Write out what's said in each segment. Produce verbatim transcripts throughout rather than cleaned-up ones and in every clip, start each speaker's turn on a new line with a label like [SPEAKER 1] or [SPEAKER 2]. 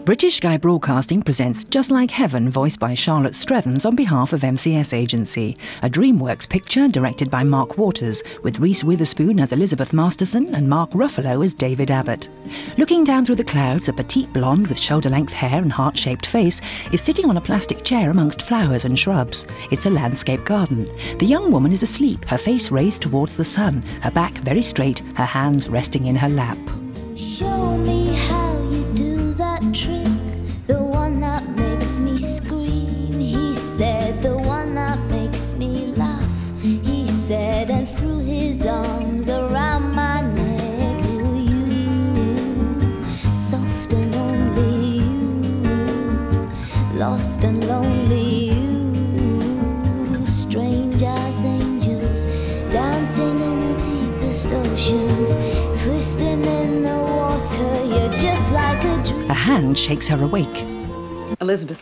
[SPEAKER 1] British Sky Broadcasting presents Just Like Heaven, voiced by Charlotte Strevens on behalf of M C S Agency, a DreamWorks picture directed by Mark Waters, with Reese Witherspoon as Elizabeth Masterson and Mark Ruffalo as David Abbott. Looking down through the clouds, a petite blonde with shoulder-length hair and heart-shaped face is sitting on a plastic chair amongst flowers and shrubs. It's a landscape garden. The young woman is asleep, her face raised towards the sun, her back very straight, her hands resting in her lap.
[SPEAKER 2] Show me how you do that trick, the one that makes me scream. He said, the one that makes me laugh. He said, and threw his arms around my neck. Oh, you, soft and only you, lost and lonely you, strange as angels, dancing in the deepest oceans, twisting in the water, you're just like a dream.
[SPEAKER 1] A hand shakes her awake.
[SPEAKER 3] Elizabeth.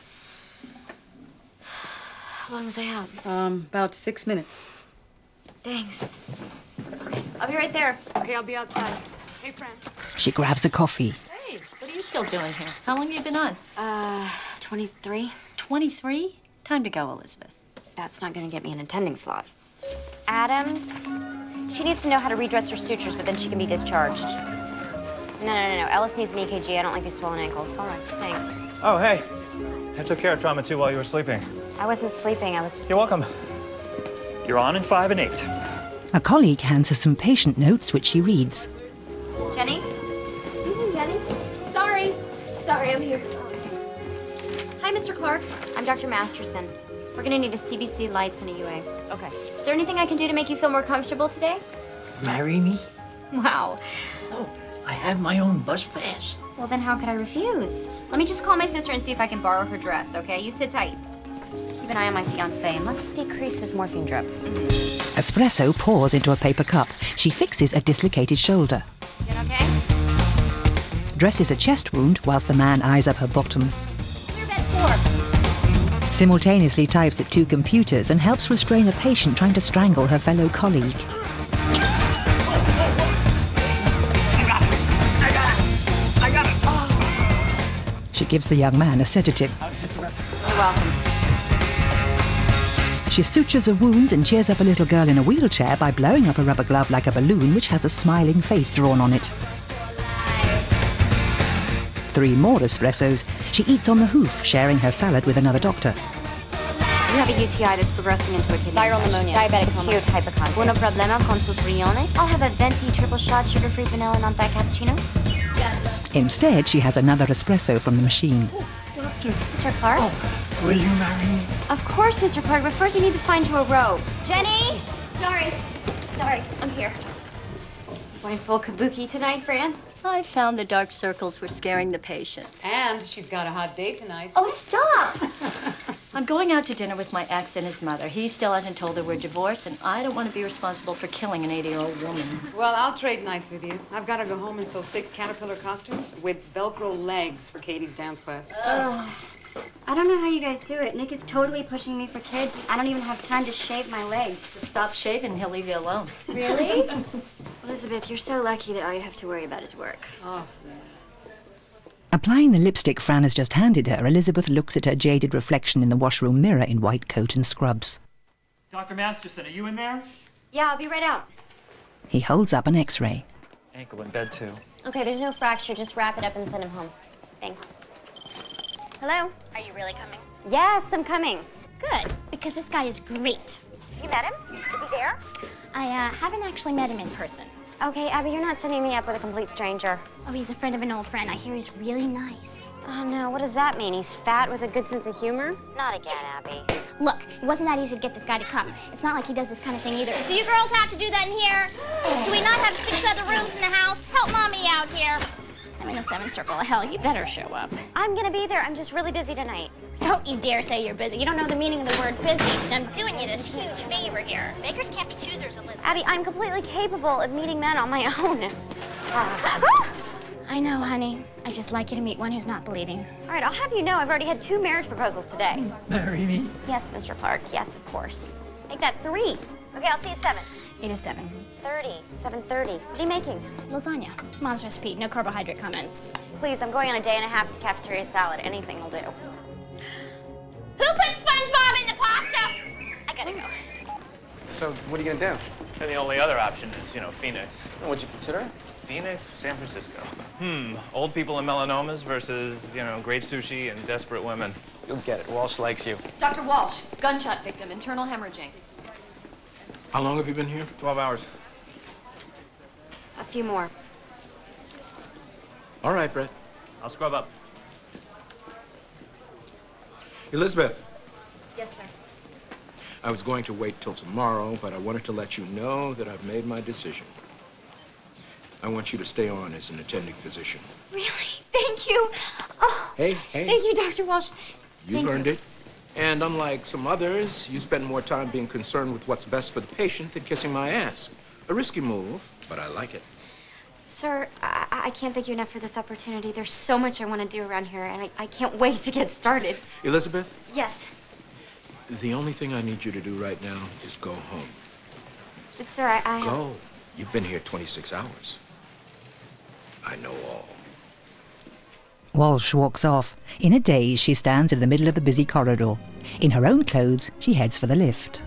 [SPEAKER 4] How long was I out?
[SPEAKER 3] Um, about six minutes.
[SPEAKER 4] Thanks. Okay, I'll be right there.
[SPEAKER 3] Okay, I'll be outside. Hey, friend.
[SPEAKER 1] She grabs a coffee.
[SPEAKER 5] Hey, what are you still doing here? How long have you been on?
[SPEAKER 4] Uh, twenty-three?
[SPEAKER 5] twenty-three? Time to go, Elizabeth.
[SPEAKER 4] That's not gonna get me an attending slot. Adams, she needs to know how to redress her sutures, but then she can be discharged. No, no, no, no. Ellis needs an E K G. I don't like these swollen ankles. All right. Thanks.
[SPEAKER 6] Oh, hey. I took care of trauma two while you were sleeping.
[SPEAKER 4] I wasn't sleeping. I was just...
[SPEAKER 6] You're welcome. You're on in five and eight.
[SPEAKER 1] A colleague hands her some patient notes, which she reads.
[SPEAKER 4] Jenny?
[SPEAKER 7] Listen, Jenny. Sorry. Sorry, I'm here.
[SPEAKER 4] Hi, Mister Clark. I'm Doctor Masterson. We're gonna need a C B C, lights, and a U A. Okay. Is there anything I can do to make you feel more comfortable today?
[SPEAKER 8] Marry me?
[SPEAKER 4] Wow.
[SPEAKER 8] No, I have my own bus pass.
[SPEAKER 4] Well, then how could I refuse? Let me just call my sister and see if I can borrow her dress, okay? You sit tight. Keep an eye on my fiancé, and let's decrease his morphine drip.
[SPEAKER 1] Espresso pours into a paper cup. She fixes a dislocated shoulder.
[SPEAKER 4] Doing okay?
[SPEAKER 1] Dresses a chest wound whilst the man eyes up her bottom.
[SPEAKER 4] Clear bed four.
[SPEAKER 1] Simultaneously types at two computers and helps restrain a patient trying to strangle her fellow colleague. She gives the young man a sedative.
[SPEAKER 4] You're welcome.
[SPEAKER 1] She sutures a wound and cheers up a little girl in a wheelchair by blowing up a rubber glove like a balloon which has a smiling face drawn on it. Three more espressos. She eats on the hoof, sharing her salad with another doctor.
[SPEAKER 4] You have a U T I that's progressing into a kidney. Viral pneumonia. Diabetic coma. Acute hypochondria. Bueno problema con sus riñones. I'll have a venti triple shot, sugar-free vanilla non-fat cappuccino.
[SPEAKER 1] Instead, she has another espresso from the machine.
[SPEAKER 8] Doctor.
[SPEAKER 4] Mister Clark?
[SPEAKER 8] Oh, will you marry me?
[SPEAKER 4] Of course, Mister Clark, but first we need to find you a robe. Jenny! Sorry. Sorry, I'm here. Going full kabuki tonight, Fran?
[SPEAKER 5] I found the dark circles were scaring the patients.
[SPEAKER 3] And she's got a hot date tonight.
[SPEAKER 5] Oh, stop! I'm going out to dinner with my ex and his mother. He still hasn't told her we're divorced, and I don't want to be responsible for killing an eighty-year-old woman.
[SPEAKER 3] Well, I'll trade nights with you. I've got to go home and sew six caterpillar costumes with Velcro legs for Katie's dance class.
[SPEAKER 4] Ugh. I don't know how you guys do it. Nick is totally pushing me for kids. I don't even have time to shave my legs.
[SPEAKER 5] So stop shaving, he'll leave you alone.
[SPEAKER 4] Really? Elizabeth, you're so lucky that all you have to worry about is work.
[SPEAKER 3] Oh.
[SPEAKER 1] Applying the lipstick Fran has just handed her, Elizabeth looks at her jaded reflection in the washroom mirror in white coat and scrubs.
[SPEAKER 6] Doctor Masterson, are you in there?
[SPEAKER 4] Yeah, I'll be right out.
[SPEAKER 1] He holds up an x-ray.
[SPEAKER 6] Ankle in bed, too.
[SPEAKER 4] Okay, there's no fracture. Just wrap it up and send him home. Thanks. Hello?
[SPEAKER 7] Are you really coming?
[SPEAKER 4] Yes, I'm coming.
[SPEAKER 7] Good, because this guy is great.
[SPEAKER 4] You met him? Is he there?
[SPEAKER 7] I uh, haven't actually met him in person.
[SPEAKER 4] Okay, Abby, you're not sending me up with a complete stranger.
[SPEAKER 7] Oh, he's a friend of an old friend. I hear he's really nice.
[SPEAKER 4] Oh, no, what does that mean? He's fat with a good sense of humor? Not again, Abby.
[SPEAKER 7] Look, it wasn't that easy to get this guy to come. It's not like he does this kind of thing either. Do you girls have to do that in here? Do we not have six other rooms in the house? Help Mommy out here. I'm in the seventh circle of hell. You better show up.
[SPEAKER 4] I'm gonna be there. I'm just really busy tonight.
[SPEAKER 7] Don't you dare say you're busy. You don't know the meaning of the word busy. And I'm doing you this huge favor here. Bakers can't be choosers, Elizabeth.
[SPEAKER 4] Abby, I'm completely capable of meeting men on my own.
[SPEAKER 7] I know, honey. I just like you to meet one who's not bleeding.
[SPEAKER 4] All right, I'll have you know I've already had two marriage proposals today.
[SPEAKER 8] Marry me?
[SPEAKER 4] Yes, Mister Clark. Yes, of course. Make that three. Okay, I'll see you at seven.
[SPEAKER 7] Eight is seven.
[SPEAKER 4] thirty. seven thirty. What are you making?
[SPEAKER 7] Lasagna. Mom's recipe. No carbohydrate comments.
[SPEAKER 4] Please, I'm going on a day and a half of cafeteria salad. Anything will do.
[SPEAKER 7] Who put SpongeBob in the pasta? I gotta go.
[SPEAKER 9] So, what are you gonna do?
[SPEAKER 6] And the only other option is, you know, Phoenix.
[SPEAKER 9] What'd you consider?
[SPEAKER 6] Phoenix, San Francisco. Hmm, old people and melanomas versus, you know, great sushi and desperate women.
[SPEAKER 9] You'll get it. Walsh likes you.
[SPEAKER 10] Doctor Walsh, gunshot victim, internal hemorrhaging.
[SPEAKER 11] How long have you been here?
[SPEAKER 6] Twelve hours.
[SPEAKER 4] A few more.
[SPEAKER 11] All right, Brett.
[SPEAKER 6] I'll scrub up.
[SPEAKER 11] Elizabeth,
[SPEAKER 10] Yes, sir.
[SPEAKER 11] I was going to wait till tomorrow, but I wanted to let you know that I've made my decision. I want you to stay on as an attending physician.
[SPEAKER 4] Really? Thank you. Oh,
[SPEAKER 11] Hey, hey.
[SPEAKER 4] thank you, Doctor Walsh.
[SPEAKER 11] You
[SPEAKER 4] Thank
[SPEAKER 11] earned
[SPEAKER 4] you.
[SPEAKER 11] it. And unlike some others, you spend more time being concerned with what's best for the patient than kissing my ass. A risky move, but I like it.
[SPEAKER 4] Sir, I, I can't thank you enough for this opportunity. There's so much I want to do around here, and I, I can't wait to get started.
[SPEAKER 11] Elizabeth,
[SPEAKER 4] Yes.
[SPEAKER 11] the only thing I need you to do right now is go home.
[SPEAKER 4] But, sir, I... I
[SPEAKER 11] Go. You've been here twenty-six hours. I know all.
[SPEAKER 1] Walsh walks off. In a daze, she stands in the middle of the busy corridor. In her own clothes, she heads for the lift.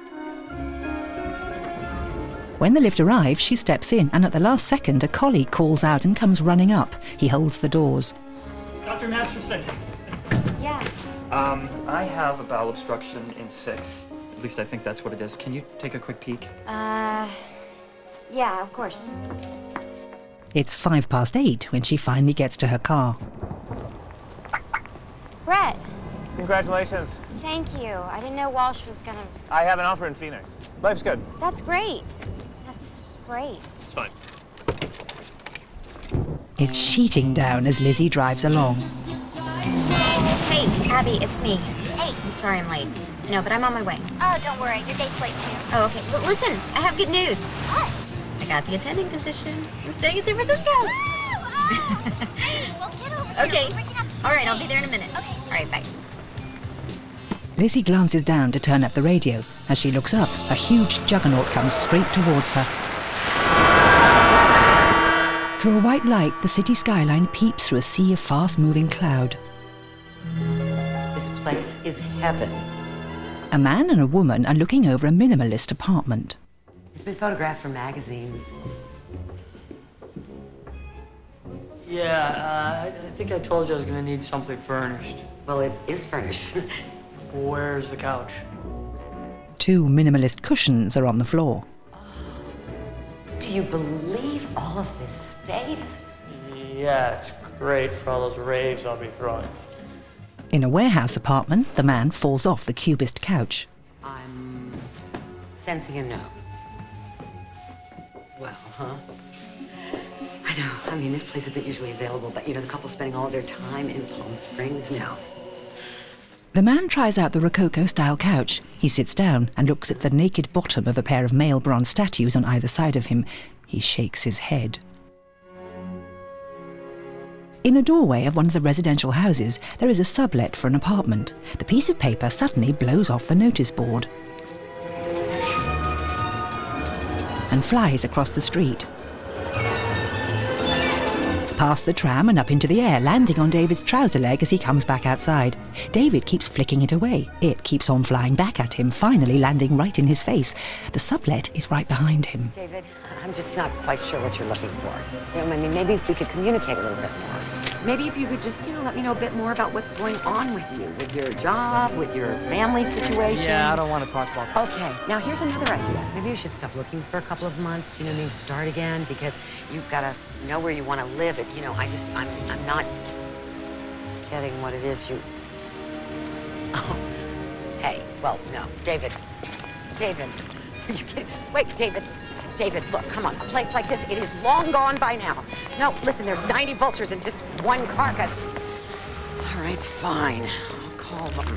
[SPEAKER 1] When the lift arrives, she steps in, and at the last second, a colleague calls out and comes running up. He holds the doors.
[SPEAKER 6] Doctor Masterson.
[SPEAKER 4] Yeah.
[SPEAKER 6] Um, I have a bowel obstruction in six. At least I think that's what it is. Can you take a quick peek?
[SPEAKER 4] Uh... Yeah, of course.
[SPEAKER 1] It's five past eight when she finally gets to her car.
[SPEAKER 4] Brett,
[SPEAKER 6] Congratulations.
[SPEAKER 4] thank you. I didn't know Walsh was gonna...
[SPEAKER 6] I have an offer in Phoenix. Life's good.
[SPEAKER 4] That's great. That's great.
[SPEAKER 6] It's fine.
[SPEAKER 1] It's sheeting down as Lizzie drives along.
[SPEAKER 4] Hey, Abby, it's me.
[SPEAKER 7] Hey.
[SPEAKER 4] I'm sorry I'm late. No, but I'm on my way.
[SPEAKER 7] Oh, don't worry. Your day's late, too.
[SPEAKER 4] Oh, okay. L- listen, I have good news.
[SPEAKER 7] What?
[SPEAKER 4] I got the attending position. I'm staying in San Francisco.
[SPEAKER 7] Oh, that's great. Well, get over here.
[SPEAKER 4] Okay.
[SPEAKER 7] We're bringing up
[SPEAKER 4] All right, I'll be there in a minute.
[SPEAKER 7] Okay,
[SPEAKER 4] All right, bye.
[SPEAKER 1] Lizzie glances down to turn up the radio. As she looks up, a huge juggernaut comes straight towards her. Through a white light, the city skyline peeps through a sea of fast-moving cloud.
[SPEAKER 12] This place is heaven.
[SPEAKER 1] A man and a woman are looking over a minimalist apartment.
[SPEAKER 12] It's been photographed for magazines.
[SPEAKER 13] Yeah, uh, I I think I told you I was gonna need something furnished.
[SPEAKER 12] Well, it is furnished.
[SPEAKER 13] Where's the couch?
[SPEAKER 1] Two minimalist cushions are on the floor.
[SPEAKER 12] Do you believe all of this space?
[SPEAKER 13] Yeah, it's great for all those raves I'll be throwing.
[SPEAKER 1] In a warehouse apartment, the man falls off the cubist couch.
[SPEAKER 12] I'm sensing a no. Well, huh? I know. I mean, this place isn't usually available, but you know, the couple spending all their time in Palm Springs now.
[SPEAKER 1] The man tries out the Rococo-style couch. He sits down and looks at the naked bottom of a pair of male bronze statues on either side of him. He shakes his head. In a doorway of one of the residential houses, there is a sublet for an apartment. The piece of paper suddenly blows off the notice board and flies across the street, past the tram and up into the air, landing on David's trouser leg as he comes back outside. David keeps flicking it away. It keeps on flying back at him, finally landing right in his face. The sublet is right behind him.
[SPEAKER 12] David, I'm just not quite sure what you're looking for. You know, I mean, maybe if we could communicate a little bit more. Maybe if you could just, you know, let me know a bit more about what's going on with you, with your job, with your family situation.
[SPEAKER 13] Yeah, I don't want to talk about that.
[SPEAKER 12] Okay, now here's another idea. Maybe you should stop looking for a couple of months, do you know what I mean, start again, because you've got to know where you want to live. It, you know, I just, I'm, I'm not getting what it is you... Oh, hey, well, no, David, David, are you kidding? Wait, David, David, look, come on, a place like this, it is long gone by now. No, listen, there's ninety vultures in just one carcass. All right, fine, I'll call them.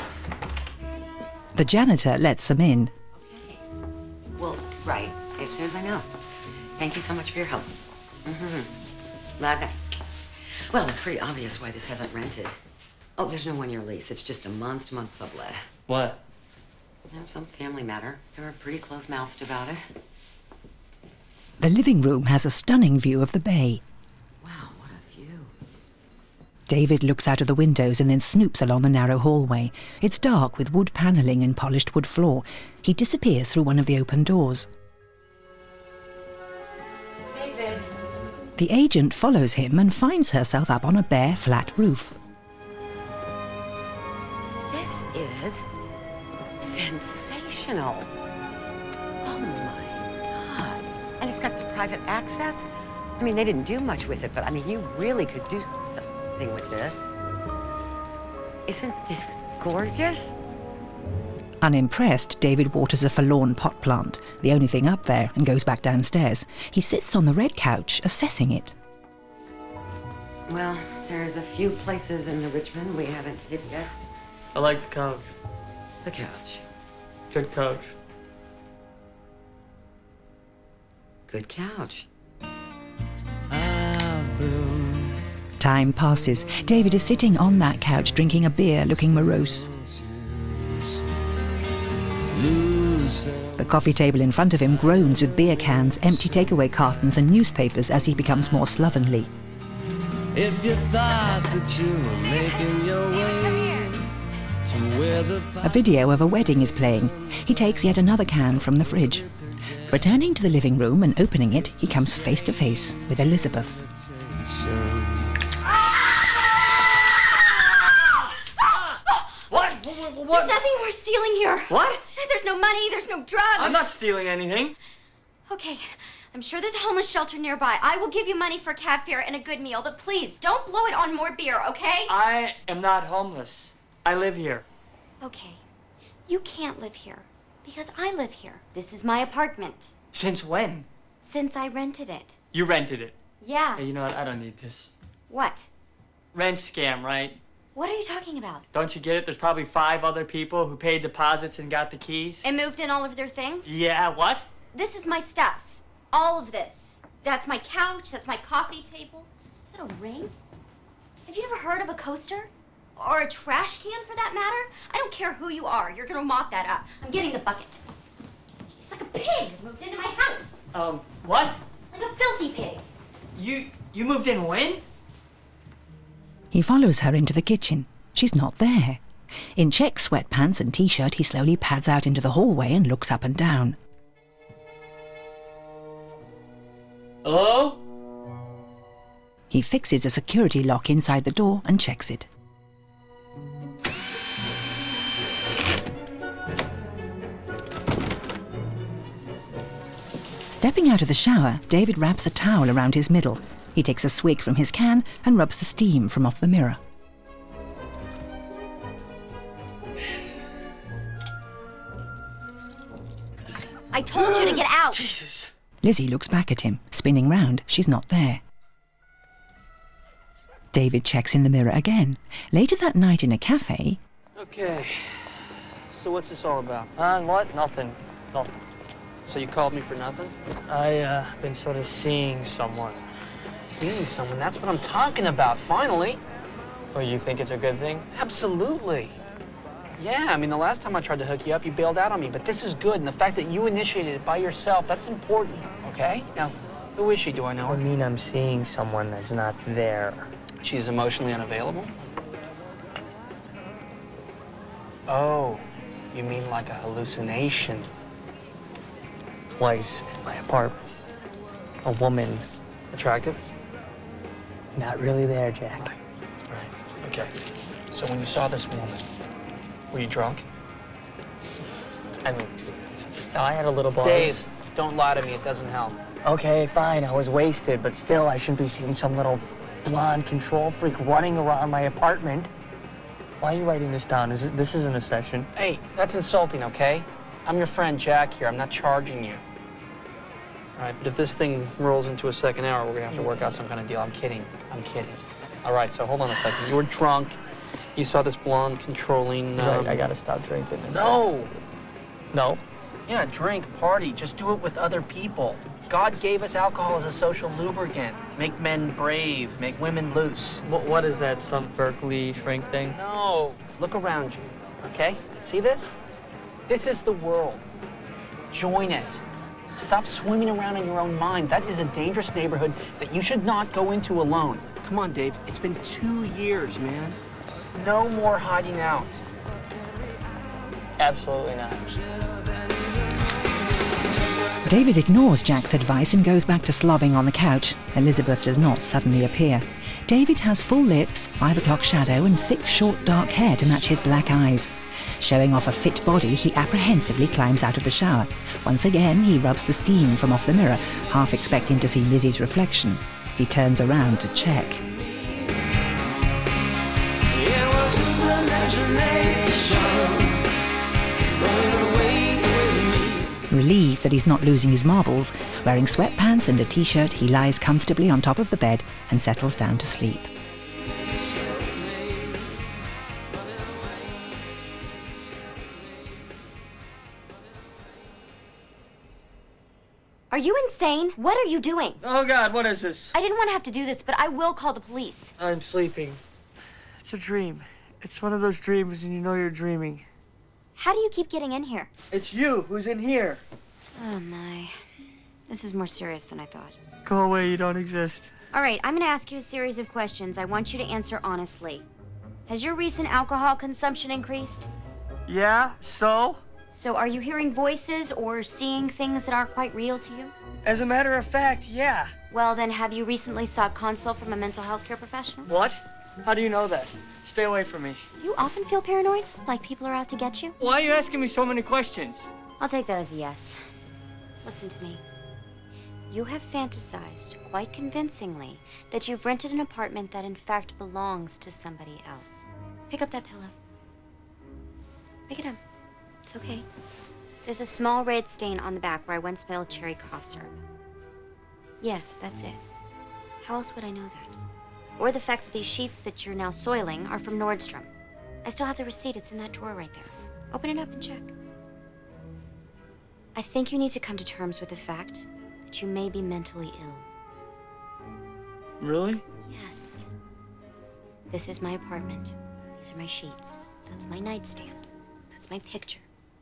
[SPEAKER 1] The janitor lets them in.
[SPEAKER 12] Okay. Well, right, as soon as I know. Thank you so much for your help. Mm-hmm. Bye-bye. Well, it's pretty obvious why this hasn't rented. Oh, there's no one-year lease. It's just a month-to-month sublet.
[SPEAKER 13] What?
[SPEAKER 12] You know, some family matter. They were pretty close-mouthed about it.
[SPEAKER 1] The living room has a stunning view of the bay.
[SPEAKER 12] Wow, what a view.
[SPEAKER 1] David looks out of the windows and then snoops along the narrow hallway. It's dark with wood panelling and polished wood floor. He disappears through one of the open doors.
[SPEAKER 12] David.
[SPEAKER 1] The agent follows him and finds herself up on a bare, flat roof.
[SPEAKER 12] This is sensational. Oh my God. And it's got the private access. I mean, they didn't do much with it, but I mean, you really could do something with this. Isn't this gorgeous?
[SPEAKER 1] Unimpressed, David waters a forlorn pot plant, the only thing up there, and goes back downstairs. He sits on the red couch, assessing it.
[SPEAKER 12] Well, there's a few places in the Richmond we haven't hit yet.
[SPEAKER 13] I like the couch.
[SPEAKER 12] The couch.
[SPEAKER 13] Good couch.
[SPEAKER 12] Good couch.
[SPEAKER 1] Time passes. David is sitting on that couch drinking a beer, looking morose. The coffee table in front of him groans with beer cans, empty takeaway cartons and newspapers as he becomes more slovenly.
[SPEAKER 14] If you thought that you were making your way to where the
[SPEAKER 1] A video of a wedding is playing. He takes yet another can from the fridge. Returning to the living room and opening it, he comes face to face with Elizabeth.
[SPEAKER 13] What? What? What?
[SPEAKER 10] There's nothing worth stealing here.
[SPEAKER 13] What?
[SPEAKER 10] There's no money, there's no drugs.
[SPEAKER 13] I'm not stealing anything.
[SPEAKER 10] Okay, I'm sure there's a homeless shelter nearby. I will give you money for cab fare and a good meal, but please, don't blow it on more beer, okay?
[SPEAKER 13] I am not homeless. I live here.
[SPEAKER 10] Okay, you can't live here because I live here. This is my apartment.
[SPEAKER 13] Since when?
[SPEAKER 10] Since I rented it.
[SPEAKER 13] You rented it.
[SPEAKER 10] Yeah.
[SPEAKER 13] Hey, you know what? I don't need this.
[SPEAKER 10] What?
[SPEAKER 13] Rent scam, right?
[SPEAKER 10] What are you talking about?
[SPEAKER 13] Don't you get it? There's probably five other people who paid deposits and got the keys.
[SPEAKER 10] And moved in all of their things?
[SPEAKER 13] Yeah, what?
[SPEAKER 10] This is my stuff. All of this. That's my couch, that's my coffee table. Is that a ring? Have you ever heard of a coaster? Or a trash can, for that matter? I don't care who you are. You're gonna mop that up. I'm getting the bucket. She's like a pig moved into my house.
[SPEAKER 13] Um, what?
[SPEAKER 10] Like a filthy pig.
[SPEAKER 13] You you moved in when?
[SPEAKER 1] He follows her into the kitchen. She's not there. In check sweatpants and t-shirt, he slowly pads out into the hallway and looks up and down.
[SPEAKER 13] Hello?
[SPEAKER 1] He fixes a security lock inside the door and checks it. Stepping out of the shower, David wraps a towel around his middle. He takes a swig from his can and rubs the steam from off the mirror.
[SPEAKER 10] I told you to get out.
[SPEAKER 13] Jesus.
[SPEAKER 1] Lizzie looks back at him. Spinning round, she's not there. David checks in the mirror again. Later that night in a cafe...
[SPEAKER 9] Okay, so what's this all about?
[SPEAKER 13] Uh, what? Nothing. Nothing.
[SPEAKER 9] So you called me for nothing?
[SPEAKER 13] I, uh, been sort of seeing someone.
[SPEAKER 9] Seeing someone? That's what I'm talking about, finally.
[SPEAKER 13] Well, you think it's a good thing?
[SPEAKER 9] Absolutely. Yeah, I mean, the last time I tried to hook you up, you bailed out on me, but this is good, and the fact that you initiated it by yourself, that's important, okay? Now, who is she? Do I know her?
[SPEAKER 13] I mean, I'm seeing someone that's not there.
[SPEAKER 9] She's emotionally unavailable? Oh, you mean like a hallucination?
[SPEAKER 13] Twice in my apartment. A woman.
[SPEAKER 9] Attractive?
[SPEAKER 13] Not really there, Jack.
[SPEAKER 9] Right, okay. So when you saw this woman, were you drunk?
[SPEAKER 13] I mean, I had a little buzz.
[SPEAKER 9] Dave, don't lie to me, it doesn't help.
[SPEAKER 13] Okay, fine, I was wasted, but still I shouldn't be seeing some little blonde control freak running around my apartment. Why are you writing this down? Is it, this isn't a session.
[SPEAKER 9] Hey, that's insulting, okay? I'm your friend Jack here, I'm not charging you. All right, but if this thing rolls into a second hour, we're gonna have to work out some kind of deal. I'm kidding, I'm kidding. All right, so hold on a second. You were drunk, you saw this blonde controlling... Um...
[SPEAKER 13] Right, I gotta stop drinking.
[SPEAKER 9] No!
[SPEAKER 13] No?
[SPEAKER 9] Yeah, drink, party, just do it with other people. God gave us alcohol as a social lubricant. Make men brave, make women loose.
[SPEAKER 13] What, what is that, some Berkeley shrink thing?
[SPEAKER 9] No, look around you, okay? See this? This is the world. Join it. Stop swimming around in your own mind. That is a dangerous neighborhood that you should not go into alone. Come on, Dave. It's been two years, man. No more hiding out.
[SPEAKER 13] Absolutely not.
[SPEAKER 1] David ignores Jack's advice and goes back to slobbing on the couch. Elizabeth does not suddenly appear. David has full lips, five o'clock shadow, and thick, short, dark hair to match his black eyes. Showing off a fit body, he apprehensively climbs out of the shower. Once again, he rubs the steam from off the mirror, half expecting to see Lizzie's reflection. He turns around to check.
[SPEAKER 14] It was just imagination running away with me.
[SPEAKER 1] Relieved that he's not losing his marbles, wearing sweatpants and a t-shirt, he lies comfortably on top of the bed and settles down to sleep.
[SPEAKER 10] Are you insane? What are you doing?
[SPEAKER 13] Oh, God, what is this?
[SPEAKER 10] I didn't want to have to do this, but I will call the police.
[SPEAKER 13] I'm sleeping. It's a dream. It's one of those dreams and you know you're dreaming.
[SPEAKER 10] How do you keep getting in here?
[SPEAKER 13] It's you who's in here.
[SPEAKER 10] Oh, my. This is more serious than I thought.
[SPEAKER 13] Go away, you don't exist.
[SPEAKER 10] All right, I'm going to ask you a series of questions. I want you to answer honestly. Has your recent alcohol consumption increased?
[SPEAKER 13] Yeah, so?
[SPEAKER 10] So are you hearing voices or seeing things that aren't quite real to you?
[SPEAKER 13] As a matter of fact, yeah.
[SPEAKER 10] Well, then have you recently sought consult from a mental health care professional?
[SPEAKER 13] What? How do you know that? Stay away from me.
[SPEAKER 10] Do you often feel paranoid? Like people are out to get you?
[SPEAKER 13] Why are you asking me so many questions?
[SPEAKER 10] I'll take that as a yes. Listen to me. You have fantasized, quite convincingly, that you've rented an apartment that in fact belongs to somebody else. Pick up that pillow. Pick it up. It's okay. There's a small red stain on the back where I once spilled cherry cough syrup. Yes, that's it. How else would I know that? Or the fact that these sheets that you're now soiling are from Nordstrom. I still have the receipt. It's in that drawer right there. Open it up and check. I think you need to come to terms with the fact that you may be mentally ill.
[SPEAKER 13] Really?
[SPEAKER 10] Yes. This is my apartment. These are my sheets. That's my nightstand. That's my picture.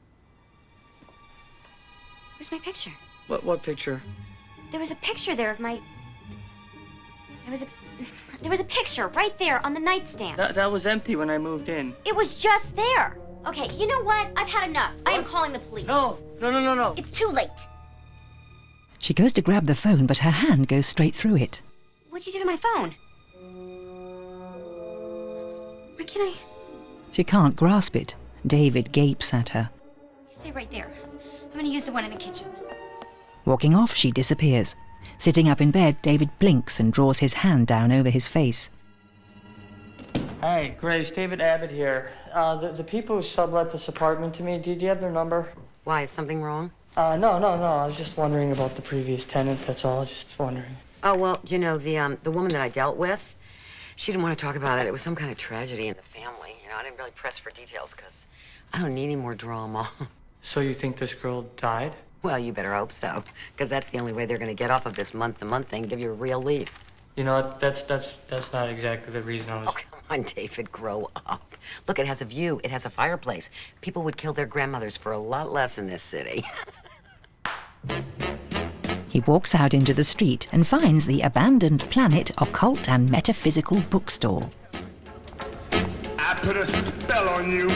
[SPEAKER 10] Where's my picture?
[SPEAKER 13] What what picture?
[SPEAKER 10] There was a picture there of my... There was a... There was a picture right there on the nightstand.
[SPEAKER 13] That, that was empty when I moved in.
[SPEAKER 10] It was just there. Okay, you know what? I've had enough. I am calling the police.
[SPEAKER 13] No, no, no, no, no.
[SPEAKER 10] It's too late.
[SPEAKER 1] She goes to grab the phone, but her hand goes straight through it.
[SPEAKER 10] What'd you do to my phone? Why can't I...
[SPEAKER 1] She can't grasp it. David gapes at her.
[SPEAKER 10] You stay right there. I'm gonna use the one in the kitchen.
[SPEAKER 1] Walking off, she disappears. Sitting up in bed, David blinks and draws his hand down over his face.
[SPEAKER 13] Hey, Grace, David Abbott here. Uh, the, the people who sublet this apartment to me, do, do you have their number?
[SPEAKER 12] Why, is something wrong?
[SPEAKER 13] Uh, no, no, no. I was just wondering about the previous tenant, that's all. Just wondering.
[SPEAKER 12] Oh, well, you know, the, um, the woman that I dealt with, she didn't want to talk about it. It was some kind of tragedy in the family. You know, I didn't really press for details because I don't need any more drama.
[SPEAKER 13] So you think this girl died?
[SPEAKER 12] Well, you better hope so, because that's the only way they're going to get off of this month-to-month thing, give you a real lease.
[SPEAKER 13] You know what? That's, that's, that's not exactly the reason I was...
[SPEAKER 12] Oh, come on, David, grow up. Look, it has a view. It has a fireplace. People would kill their grandmothers for a lot less in this city.
[SPEAKER 1] He walks out into the street and finds the Abandoned Planet Occult and Metaphysical Bookstore.
[SPEAKER 15] I put a spell on you.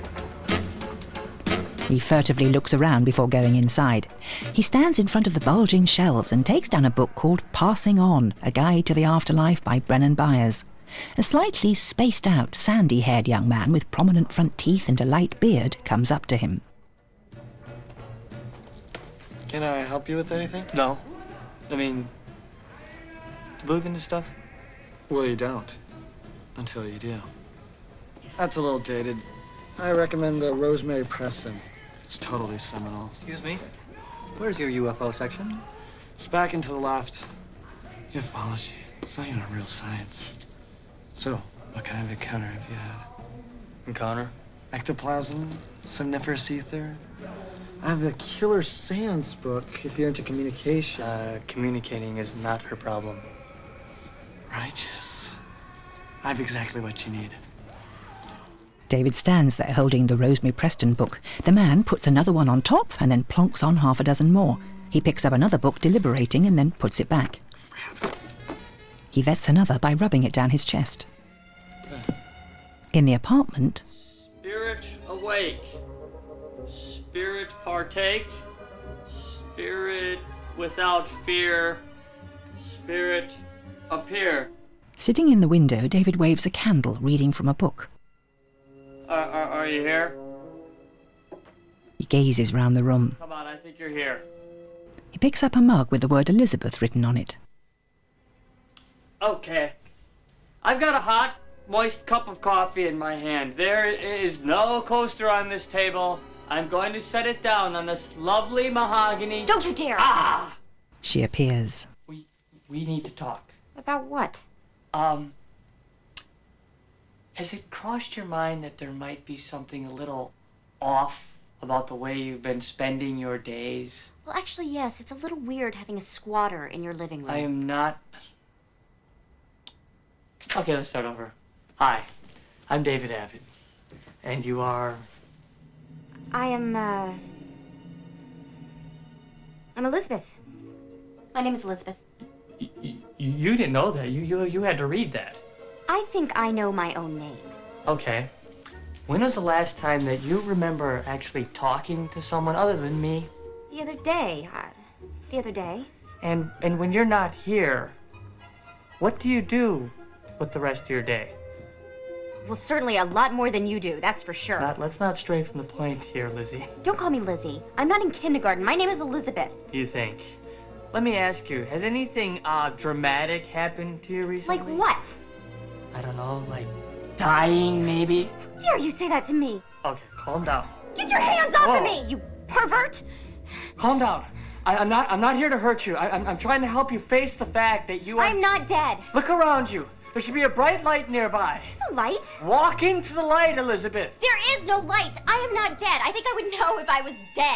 [SPEAKER 1] He furtively looks around before going inside. He stands in front of the bulging shelves and takes down a book called Passing On, A Guide to the Afterlife by Brennan Byers. A slightly spaced-out, sandy-haired young man with prominent front teeth and a light beard comes up to him.
[SPEAKER 16] Can I help you with anything?
[SPEAKER 13] No. I mean, do you believe in this stuff?
[SPEAKER 16] Well, you don't. Until you do. That's a little dated. I recommend the Rosemary Preston. It's totally seminal.
[SPEAKER 17] Excuse me? Where's your U F O section?
[SPEAKER 16] It's back into the left. Ufology. It's not even a real science. So, what kind of encounter have you had?
[SPEAKER 13] Encounter?
[SPEAKER 16] Ectoplasm? Somniferous ether? I have a killer seance book if you're into communication.
[SPEAKER 13] Uh, communicating is not her problem.
[SPEAKER 16] Righteous. I have exactly what you need.
[SPEAKER 1] David stands there holding the Rosemary Preston book. The man puts another one on top and then plonks on half a dozen more. He picks up another book, deliberating, and then puts it back. He vets another by rubbing it down his chest. In the apartment...
[SPEAKER 13] Spirit awake. Spirit partake. Spirit without fear. Spirit appear.
[SPEAKER 1] Sitting in the window, David waves a candle, reading from a book.
[SPEAKER 13] Are, are, are you here?
[SPEAKER 1] He gazes round the room.
[SPEAKER 13] Come on, I think you're here.
[SPEAKER 1] He picks up a mug with the word Elizabeth written on it.
[SPEAKER 13] Okay. I've got a hot, moist cup of coffee in my hand. There is no coaster on this table. I'm going to set it down on this lovely mahogany...
[SPEAKER 10] Don't you dare!
[SPEAKER 13] Ah!
[SPEAKER 1] She appears.
[SPEAKER 13] We, we need to talk.
[SPEAKER 10] About what?
[SPEAKER 13] Um... Has it crossed your mind that there might be something a little off about the way you've been spending your days?
[SPEAKER 10] Well, actually, yes. It's a little weird having a squatter in your living room.
[SPEAKER 13] I am not... Okay, let's start over. Hi, I'm David Abbott. And you are...
[SPEAKER 10] I am, uh... I'm Elizabeth. My name is Elizabeth.
[SPEAKER 13] You, you didn't know that. You, you, you had to read that.
[SPEAKER 10] I think I know my own name.
[SPEAKER 13] Okay. When was the last time that you remember actually talking to someone other than me?
[SPEAKER 10] The other day. Uh, the other day.
[SPEAKER 13] And and when you're not here, what do you do with the rest of your day?
[SPEAKER 10] Well, certainly a lot more than you do, that's for sure.
[SPEAKER 13] Not, let's not stray from the point here, Lizzie.
[SPEAKER 10] Don't call me Lizzie. I'm not in kindergarten. My name is Elizabeth.
[SPEAKER 13] You think? Let me ask you, has anything uh, dramatic happened to you recently?
[SPEAKER 10] Like what?
[SPEAKER 13] I don't know, like dying, maybe?
[SPEAKER 10] How dare you say that to me?
[SPEAKER 13] Okay, calm down.
[SPEAKER 10] Get your hands off
[SPEAKER 13] Whoa.
[SPEAKER 10] of me, you pervert!
[SPEAKER 13] Calm down. I, I'm not. I'm not here to hurt you. I, I'm. I'm trying to help you face the fact that you are.
[SPEAKER 10] I'm not dead.
[SPEAKER 13] Look around you. There should be a bright light nearby.
[SPEAKER 10] There's no light.
[SPEAKER 13] Walk into the light, Elizabeth.
[SPEAKER 10] There is no light. I am not dead. I think I would know if I was dead.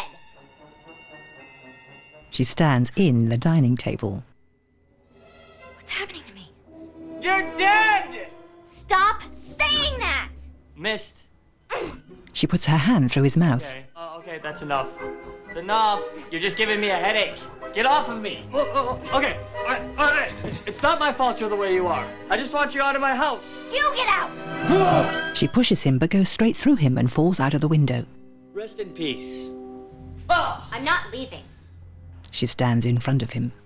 [SPEAKER 1] She stands in the dining table.
[SPEAKER 10] What's happening to me?
[SPEAKER 13] You're dead!
[SPEAKER 10] Stop saying that!
[SPEAKER 13] Missed.
[SPEAKER 1] She puts her hand through his mouth.
[SPEAKER 13] Okay. Uh, okay, that's enough. It's enough. You're just giving me a headache. Get off of me. Oh, oh, oh. Okay. All right. All right. It's not my fault you're the way you are. I just want you out of my house.
[SPEAKER 10] You get out!
[SPEAKER 1] She pushes him but goes straight through him and falls out of the window.
[SPEAKER 13] Rest in peace. Oh!
[SPEAKER 10] I'm not leaving.
[SPEAKER 1] She stands in front of him.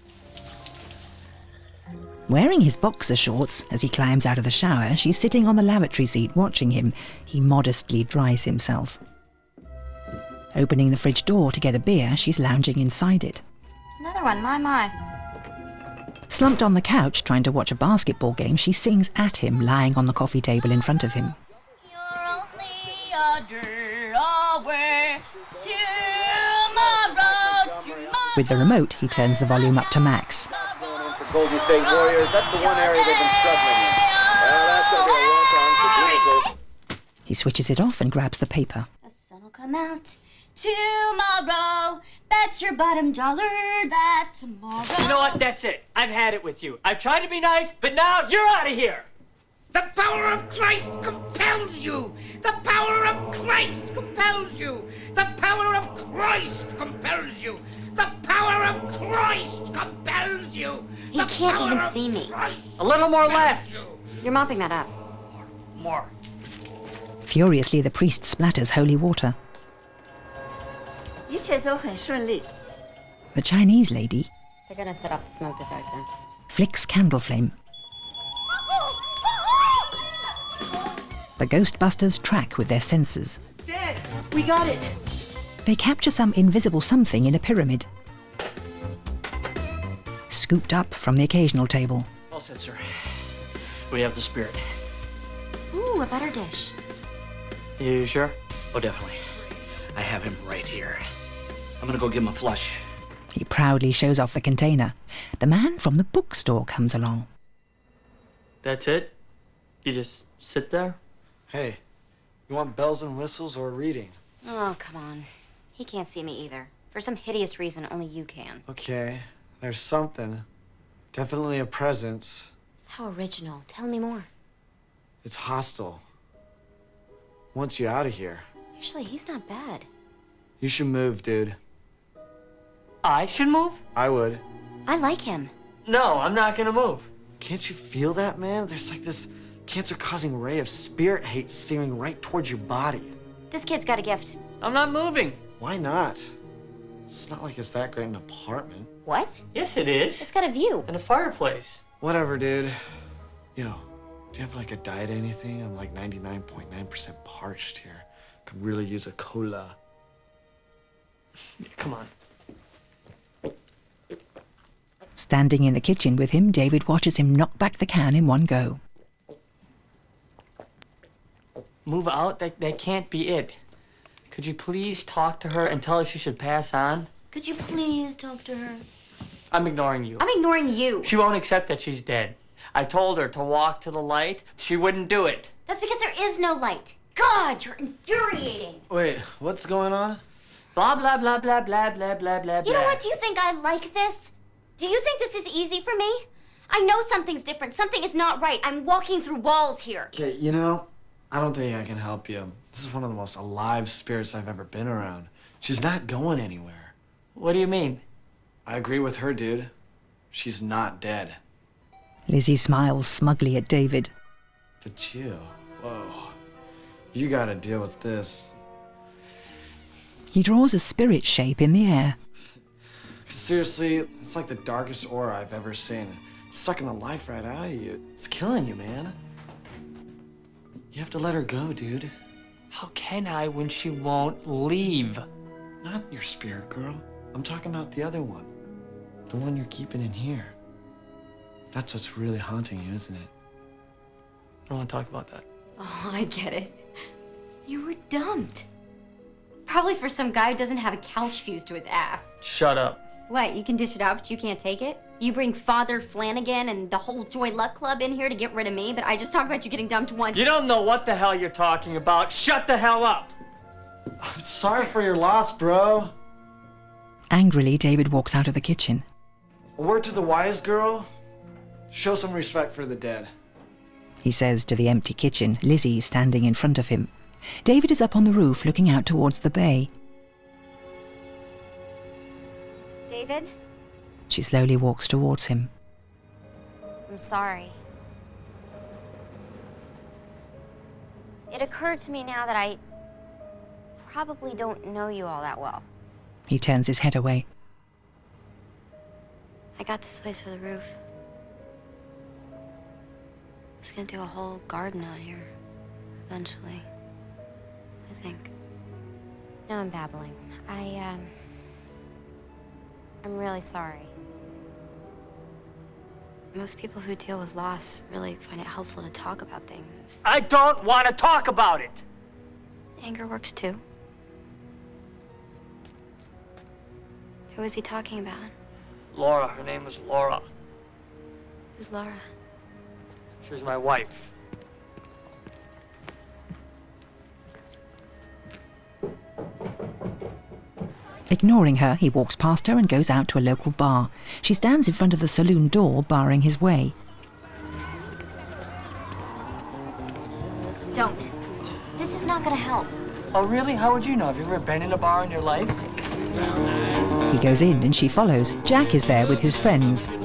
[SPEAKER 1] Wearing his boxer shorts as he climbs out of the shower, she's sitting on the lavatory seat watching him. He modestly dries himself. Opening the fridge door to get a beer, she's lounging inside it.
[SPEAKER 10] Another one, my, my.
[SPEAKER 1] Slumped on the couch trying to watch a basketball game, she sings at him, lying on the coffee table in front of him.
[SPEAKER 5] You're only a dirt away tomorrow, tomorrow.
[SPEAKER 1] With the remote, he turns the volume up to max.
[SPEAKER 18] For Golden State Warriors, that's the one area they've been struggling in. Well, that's going to be a long time for you.
[SPEAKER 1] He switches it off and grabs the paper.
[SPEAKER 10] The sun will come out tomorrow. Bet your bottom dollar that tomorrow.
[SPEAKER 13] You know what? That's it. I've had it with you. I've tried to be nice, but now you're out of here.
[SPEAKER 15] The power of Christ compels you. The power of Christ compels you. The power of Christ compels you. The power of Christ compels you.
[SPEAKER 10] He can't even see me.
[SPEAKER 13] A little more left.
[SPEAKER 10] You're mopping that up.
[SPEAKER 13] More.
[SPEAKER 1] Furiously, the priest splatters holy water. The Chinese lady
[SPEAKER 12] They're gonna set off the smoke detector.
[SPEAKER 1] flicks candle flame. The Ghostbusters track with their sensors.
[SPEAKER 13] Dad, we got it.
[SPEAKER 1] They capture some invisible something in a pyramid. Scooped up from the occasional table.
[SPEAKER 13] Well said, sir. We have the spirit.
[SPEAKER 10] Ooh, a butter dish.
[SPEAKER 13] You sure?
[SPEAKER 17] Oh, definitely. I have him right here. I'm gonna go give him a flush.
[SPEAKER 1] He proudly shows off the container. The man from the bookstore comes along.
[SPEAKER 13] That's it? You just sit there?
[SPEAKER 16] Hey, you want bells and whistles or reading?
[SPEAKER 10] Oh, come on. He can't see me either. For some hideous reason, only you can.
[SPEAKER 16] Okay, there's something. Definitely a presence.
[SPEAKER 10] How original. Tell me more.
[SPEAKER 16] It's hostile. wants you out of here.
[SPEAKER 10] Actually, he's not bad.
[SPEAKER 16] You should move, dude.
[SPEAKER 13] I should move?
[SPEAKER 16] I would.
[SPEAKER 10] I like him.
[SPEAKER 13] No, I'm not gonna move.
[SPEAKER 16] Can't you feel that, man? There's like this cancer-causing ray of spirit hate searing right towards your body.
[SPEAKER 10] This kid's got a gift.
[SPEAKER 13] I'm not moving.
[SPEAKER 16] Why not? It's not like it's that great an apartment.
[SPEAKER 10] What?
[SPEAKER 13] Yes, it is.
[SPEAKER 10] It's got a view.
[SPEAKER 13] And a fireplace.
[SPEAKER 16] Whatever, dude. Yo, do you have like a diet or anything? I'm like ninety-nine point nine percent parched here. Could really use a cola.
[SPEAKER 13] Yeah, come on.
[SPEAKER 1] Standing in the kitchen with him, David watches him knock back the can in one go.
[SPEAKER 13] Move out? That, that can't be it. Could you please talk to her and tell her she should pass on?
[SPEAKER 10] Could you please talk to her?
[SPEAKER 13] I'm ignoring you.
[SPEAKER 10] I'm ignoring you.
[SPEAKER 13] She won't accept that she's dead. I told her to walk to the light. She wouldn't do it.
[SPEAKER 10] That's because there is no light. God, you're infuriating.
[SPEAKER 16] Wait, what's going on?
[SPEAKER 13] Blah, blah, blah, blah, blah, blah, blah, blah,
[SPEAKER 10] You know what? Do you think I like this? Do you think this is easy for me? I know something's different. Something is not right. I'm walking through walls here.
[SPEAKER 16] Okay, you know, I don't think I can help you. This is one of the most alive spirits I've ever been around. She's not going anywhere.
[SPEAKER 13] What do you mean?
[SPEAKER 16] I agree with her, dude. She's not dead.
[SPEAKER 1] Lizzie smiles smugly at David.
[SPEAKER 16] But you, whoa, you gotta deal with this.
[SPEAKER 1] He draws a spirit shape in the air.
[SPEAKER 16] Seriously, it's like the darkest aura I've ever seen. It's sucking the life right out of you. It's killing you, man. You have to let her go, dude.
[SPEAKER 13] How can I when she won't leave?
[SPEAKER 16] Not your spirit girl. I'm talking about the other one. The one you're keeping in here. That's what's really haunting you, isn't it?
[SPEAKER 13] I don't want to talk about that.
[SPEAKER 10] Oh, I get it. You were dumped. Probably for some guy who doesn't have a couch fused to his ass.
[SPEAKER 13] Shut up.
[SPEAKER 10] What, you can dish it out, but you can't take it? You bring Father Flanagan and the whole Joy Luck Club in here to get rid of me, but I just talk about you getting dumped once.
[SPEAKER 13] You don't know what the hell you're talking about. Shut the hell up.
[SPEAKER 16] I'm sorry for your loss, bro.
[SPEAKER 1] Angrily, David walks out of the kitchen.
[SPEAKER 16] A word to the wise girl. Show some respect for the dead.
[SPEAKER 1] He says to the empty kitchen, Lizzie standing in front of him. David is up on the roof looking out towards the bay.
[SPEAKER 10] David?
[SPEAKER 1] She slowly walks towards him.
[SPEAKER 10] I'm sorry. It occurred to me now that I probably don't know you all that well.
[SPEAKER 1] He turns his head away.
[SPEAKER 10] I got this place for the roof. I was gonna do a whole garden out here, eventually. I think. Now I'm babbling. I, um... I'm really sorry. Most people who deal with loss really find it helpful to talk about things.
[SPEAKER 13] I don't want to talk about it.
[SPEAKER 10] Anger works too. Who was he talking about?
[SPEAKER 13] Laura. Her name was Laura.
[SPEAKER 10] Who's Laura?
[SPEAKER 13] She was my wife.
[SPEAKER 1] Ignoring her, he walks past her and goes out to a local bar. She stands in front of the saloon door, barring his way.
[SPEAKER 10] Don't. This is not gonna help.
[SPEAKER 13] Oh, really? How would you know? Have you ever been in a bar in your life?
[SPEAKER 1] He goes in and she follows. Jack is there with his friends.
[SPEAKER 19] Oh,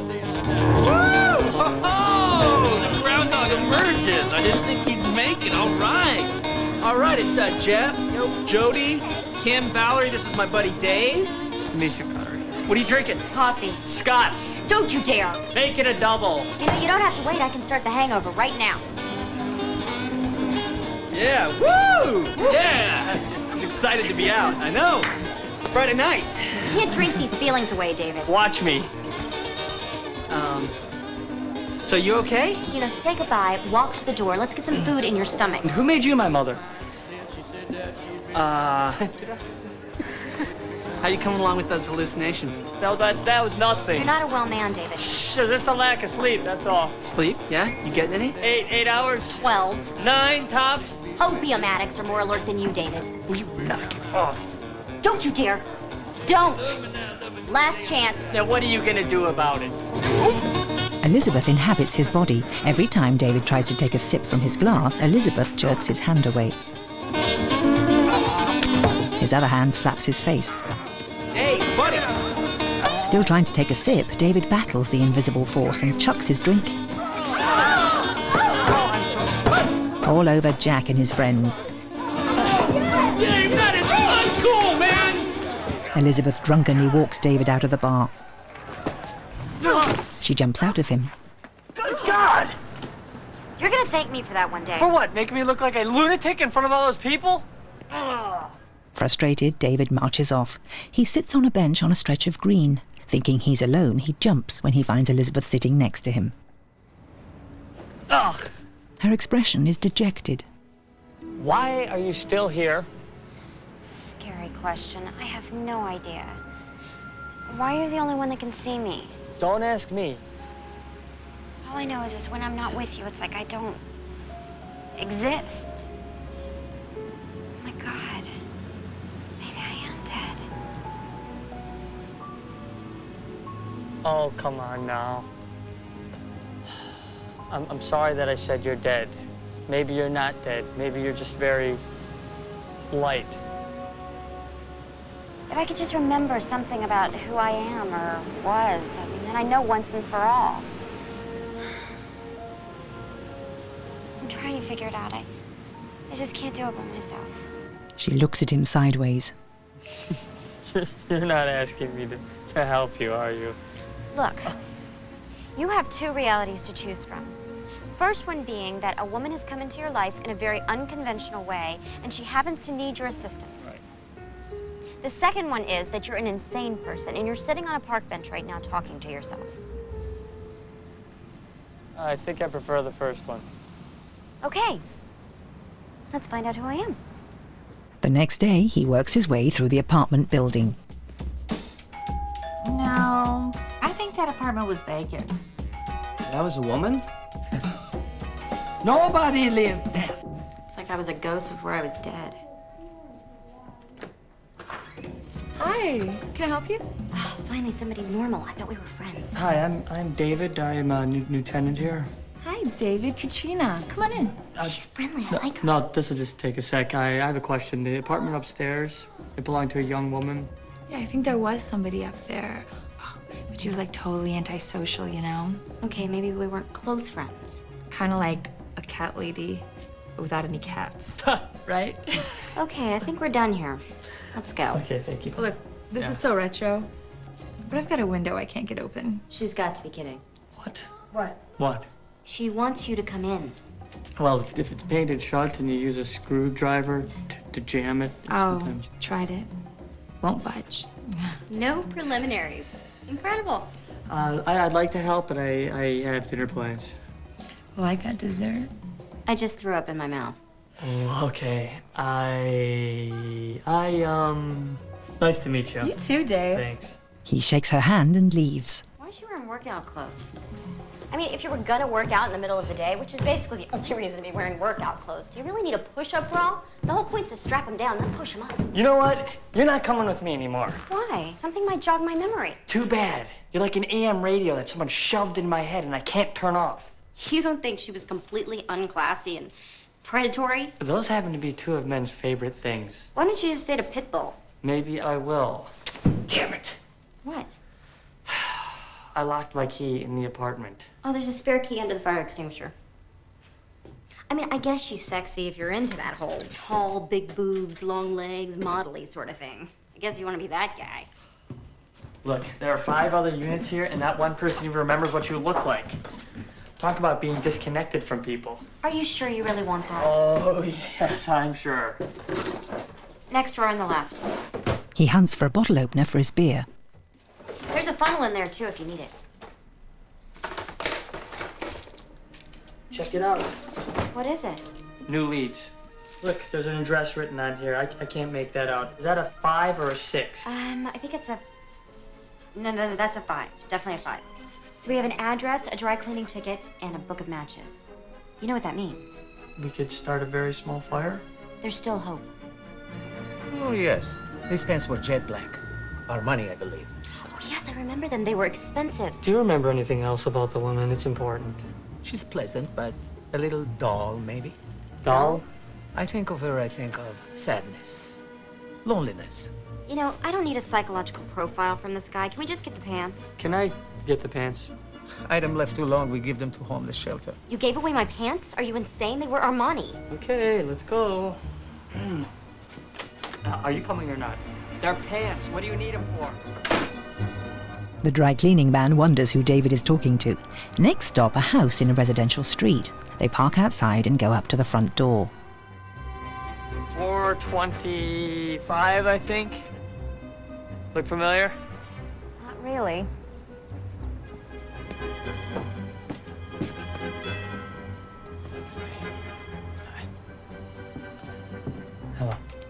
[SPEAKER 19] the groundhog emerges. I didn't think he'd make it. All right. All right, it's uh, Jeff, Jody, Kim, Valerie. This is my buddy Dave.
[SPEAKER 13] Nice to meet you, Connery.
[SPEAKER 19] What are you drinking?
[SPEAKER 10] Coffee.
[SPEAKER 13] Scotch.
[SPEAKER 10] Don't you dare.
[SPEAKER 13] Make it a double.
[SPEAKER 10] You know, you don't have to wait. I can start the hangover right now.
[SPEAKER 19] Yeah, woo! Yeah! I was excited to be out. I know. Friday night.
[SPEAKER 10] You can't drink these feelings away, David.
[SPEAKER 13] Watch me.
[SPEAKER 19] Um, so you okay?
[SPEAKER 10] You know, say goodbye, walk to the door. Let's get some food in your stomach.
[SPEAKER 13] Who made you my mother?
[SPEAKER 19] Uh, how you coming along with those hallucinations?
[SPEAKER 13] No, that's, that was nothing.
[SPEAKER 10] You're not a well man, David.
[SPEAKER 13] Shh, there's just a lack of sleep, that's all.
[SPEAKER 19] Sleep? Yeah? You getting any?
[SPEAKER 13] Eight, eight hours?
[SPEAKER 10] Twelve.
[SPEAKER 13] Nine tops?
[SPEAKER 10] Opium addicts are more alert than you, David.
[SPEAKER 13] Will you knock it off?
[SPEAKER 10] Don't you dare. Don't. Last chance.
[SPEAKER 13] Now, what are you gonna do about it?
[SPEAKER 1] Elizabeth inhabits his body. Every time David tries to take a sip from his glass, Elizabeth jerks his hand away. His other hand slaps his face.
[SPEAKER 19] Hey, buddy!
[SPEAKER 1] Still trying to take a sip, David battles the invisible force and chucks his drink all over Jack and his friends.
[SPEAKER 19] Dave, that is uncool, man!
[SPEAKER 1] Elizabeth drunkenly walks David out of the bar. She jumps out of him.
[SPEAKER 13] Good God!
[SPEAKER 4] You're gonna thank me for that one day.
[SPEAKER 13] For what? Making me look like a lunatic in front of all those people?
[SPEAKER 1] Frustrated, David marches off. He sits on a bench on a stretch of green. Thinking he's alone, he jumps when he finds Elizabeth sitting next to him.
[SPEAKER 13] Ugh.
[SPEAKER 1] Her expression is dejected.
[SPEAKER 13] Why are you still here?
[SPEAKER 4] Scary question. I have no idea. Why are you the only one that can see me?
[SPEAKER 13] Don't ask me.
[SPEAKER 4] All I know is, is when I'm not with you, it's like I don't exist. Oh my God. Maybe I am dead.
[SPEAKER 13] Oh, come on now. I'm, I'm sorry that I said you're dead. Maybe you're not dead. Maybe you're just very light.
[SPEAKER 4] If I could just remember something about who I am or was, I mean, then I know once and for all. I'm trying to figure it out. I, I just can't do it by myself.
[SPEAKER 1] She looks at him sideways.
[SPEAKER 13] You're not asking me to, to help you, are you?
[SPEAKER 4] Look, you have two realities to choose from. First one being that a woman has come into your life in a very unconventional way, and she happens to need your assistance.
[SPEAKER 13] Right.
[SPEAKER 4] The second one is that you're an insane person, and you're sitting on a park bench right now talking to yourself.
[SPEAKER 13] I think I prefer the first one.
[SPEAKER 4] Okay, let's find out who I am.
[SPEAKER 1] The next day, he works his way through the apartment building.
[SPEAKER 20] No, I think that apartment was vacant.
[SPEAKER 19] That was a woman? Nobody lived there.
[SPEAKER 4] It's like I was a ghost before I was dead.
[SPEAKER 20] Hi, can I help you?
[SPEAKER 4] Oh, finally, somebody normal. I thought we were friends.
[SPEAKER 13] Hi, I'm I'm David. I'm a new, new tenant here.
[SPEAKER 20] Hi, David, Katrina. Come on in.
[SPEAKER 13] Uh,
[SPEAKER 4] She's friendly. I
[SPEAKER 13] no,
[SPEAKER 4] like her.
[SPEAKER 13] No, this will just take a sec. I, I have a question. The apartment upstairs, it belonged to a young woman.
[SPEAKER 20] Yeah, I think there was somebody up there. But she was like totally antisocial, you know?
[SPEAKER 4] Okay, maybe we weren't close friends.
[SPEAKER 20] Kind of like a cat lady, but without any cats. Right?
[SPEAKER 4] Okay, I think we're done here. Let's go.
[SPEAKER 13] Okay, thank you.
[SPEAKER 20] Look, this
[SPEAKER 13] Yeah.
[SPEAKER 20] is so retro. But I've got a window I can't get open.
[SPEAKER 4] She's got to be kidding.
[SPEAKER 13] What?
[SPEAKER 20] What?
[SPEAKER 13] What?
[SPEAKER 4] She wants you to come in.
[SPEAKER 13] Well, if, if it's painted shut and you use a screwdriver to, to jam it,
[SPEAKER 20] Oh,
[SPEAKER 13] sometimes.
[SPEAKER 20] tried it. Won't budge.
[SPEAKER 4] No preliminaries. Incredible.
[SPEAKER 13] Uh, I, I'd like to help, but I, I have dinner plans.
[SPEAKER 20] Like that dessert?
[SPEAKER 4] I just threw up in my mouth.
[SPEAKER 13] Oh, okay. I... I, um... Nice to meet you.
[SPEAKER 20] You too, Dave.
[SPEAKER 13] Thanks.
[SPEAKER 1] He shakes her hand and leaves.
[SPEAKER 4] Why is she wearing workout clothes? I mean, if you were gonna work out in the middle of the day, which is basically the only reason to be wearing workout clothes, do you really need a push-up bra? The whole point's to strap them down, then push them up.
[SPEAKER 13] You know what? You're not coming with me anymore.
[SPEAKER 4] Why? Something might jog my memory.
[SPEAKER 13] Too bad. You're like an A M radio that someone shoved in my head and I can't turn off.
[SPEAKER 4] You don't think she was completely unclassy and predatory?
[SPEAKER 13] Those happen to be two of men's favorite things.
[SPEAKER 4] Why don't you just date a pit bull?
[SPEAKER 13] Maybe I will. Damn it.
[SPEAKER 4] What?
[SPEAKER 13] I locked my key in the apartment.
[SPEAKER 4] Oh, there's a spare key under the fire extinguisher. I mean, I guess she's sexy if you're into that whole tall, big boobs, long legs, modelly sort of thing. I guess you want to be that guy.
[SPEAKER 13] Look, there are five other units here, and not one person even remembers what you look like. Talk about being disconnected from people.
[SPEAKER 4] Are you sure you really want that?
[SPEAKER 13] Oh, yes, I'm sure.
[SPEAKER 4] Next drawer on the left.
[SPEAKER 1] He hunts for a bottle opener for his beer.
[SPEAKER 4] There's a funnel in there, too, if you need it.
[SPEAKER 13] Check it out.
[SPEAKER 4] What is it?
[SPEAKER 13] New leads. Look, there's an address written on here. I, I can't make that out. Is that a five or a six?
[SPEAKER 4] Um, I think it's a... No, no, no, that's a five. Definitely a five. So we have an address, a dry cleaning ticket, and a book of matches. You know what that means?
[SPEAKER 13] We could start a very small fire.
[SPEAKER 4] There's still hope.
[SPEAKER 21] Oh, yes. These pants were jet black. Our money, I believe.
[SPEAKER 4] Oh, yes, I remember them. They were expensive.
[SPEAKER 13] Do you remember anything else about the woman? It's important.
[SPEAKER 21] She's pleasant, but a little dull, maybe.
[SPEAKER 13] Dull?
[SPEAKER 21] I think of her, I think of sadness. Loneliness.
[SPEAKER 4] You know, I don't need a psychological profile from this guy. Can we just get the pants?
[SPEAKER 13] Can I get the pants?
[SPEAKER 21] Item left too long, we give them to homeless shelter.
[SPEAKER 4] You gave away my pants? Are you insane? They were Armani.
[SPEAKER 13] Okay, let's go. uh, are you coming or not? They're pants. What do you need them for?
[SPEAKER 1] The dry cleaning man wonders who David is talking to. Next stop, a house in a residential street. They park outside and go up to the front door.
[SPEAKER 13] four twenty-five, I think. Look familiar?
[SPEAKER 4] Not really.
[SPEAKER 13] Hello.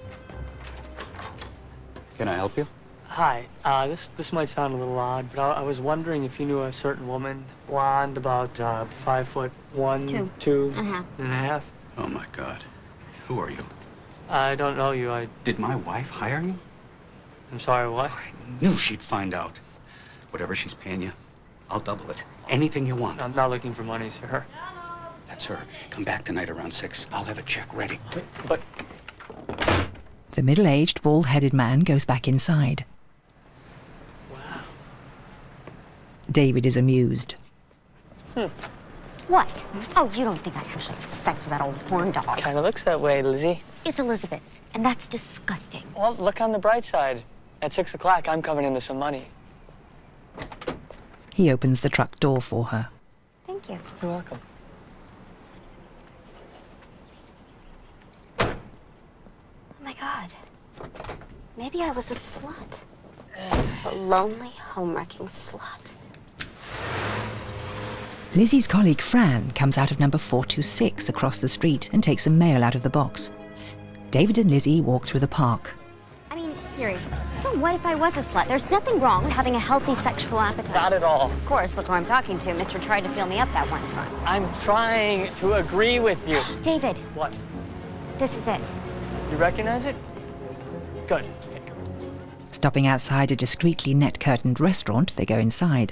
[SPEAKER 2] Can I help you?
[SPEAKER 13] Hi. Uh, this this might sound a little odd, but I, I was wondering if you knew a certain woman, blonde, about uh, five foot one,
[SPEAKER 4] Two.
[SPEAKER 13] two
[SPEAKER 4] Uh-huh.
[SPEAKER 13] and a half.
[SPEAKER 2] Oh my God. Who are you?
[SPEAKER 13] I don't know you. I.
[SPEAKER 2] Did my wife hire you?
[SPEAKER 13] I'm sorry. What?
[SPEAKER 2] I knew she'd find out. Whatever she's paying you, I'll double it. Anything you want.
[SPEAKER 13] I'm not looking for money, sir.
[SPEAKER 2] That's her. Come back tonight around six. I'll have a check ready.
[SPEAKER 13] But.
[SPEAKER 1] The middle-aged, bald-headed man goes back inside.
[SPEAKER 13] Wow.
[SPEAKER 1] David is amused.
[SPEAKER 4] Hmm. What? Oh, you don't think I actually had sex with that old horn dog?
[SPEAKER 13] Kind of looks that way, Lizzie.
[SPEAKER 4] It's Elizabeth, and that's disgusting.
[SPEAKER 13] Well, look on the bright side. At six o'clock, I'm coming into some money.
[SPEAKER 1] He opens the truck door for her.
[SPEAKER 4] Thank you.
[SPEAKER 13] You're welcome.
[SPEAKER 4] Oh my God. Maybe I was a slut. A lonely, home-wrecking slut.
[SPEAKER 1] Lizzie's colleague Fran comes out of number four two six across the street and takes some mail out of the box. David and Lizzie walk through the park.
[SPEAKER 4] I mean, seriously. So what if I was a slut? There's nothing wrong with having a healthy sexual appetite.
[SPEAKER 13] Not at all.
[SPEAKER 4] Of course, look who I'm talking to. Mister tried to feel me up that one time.
[SPEAKER 13] I'm trying to agree with you.
[SPEAKER 4] David.
[SPEAKER 13] What?
[SPEAKER 4] This is it.
[SPEAKER 13] You recognize it? Good. Okay, come.
[SPEAKER 1] Stopping outside a discreetly net-curtained restaurant, they go inside.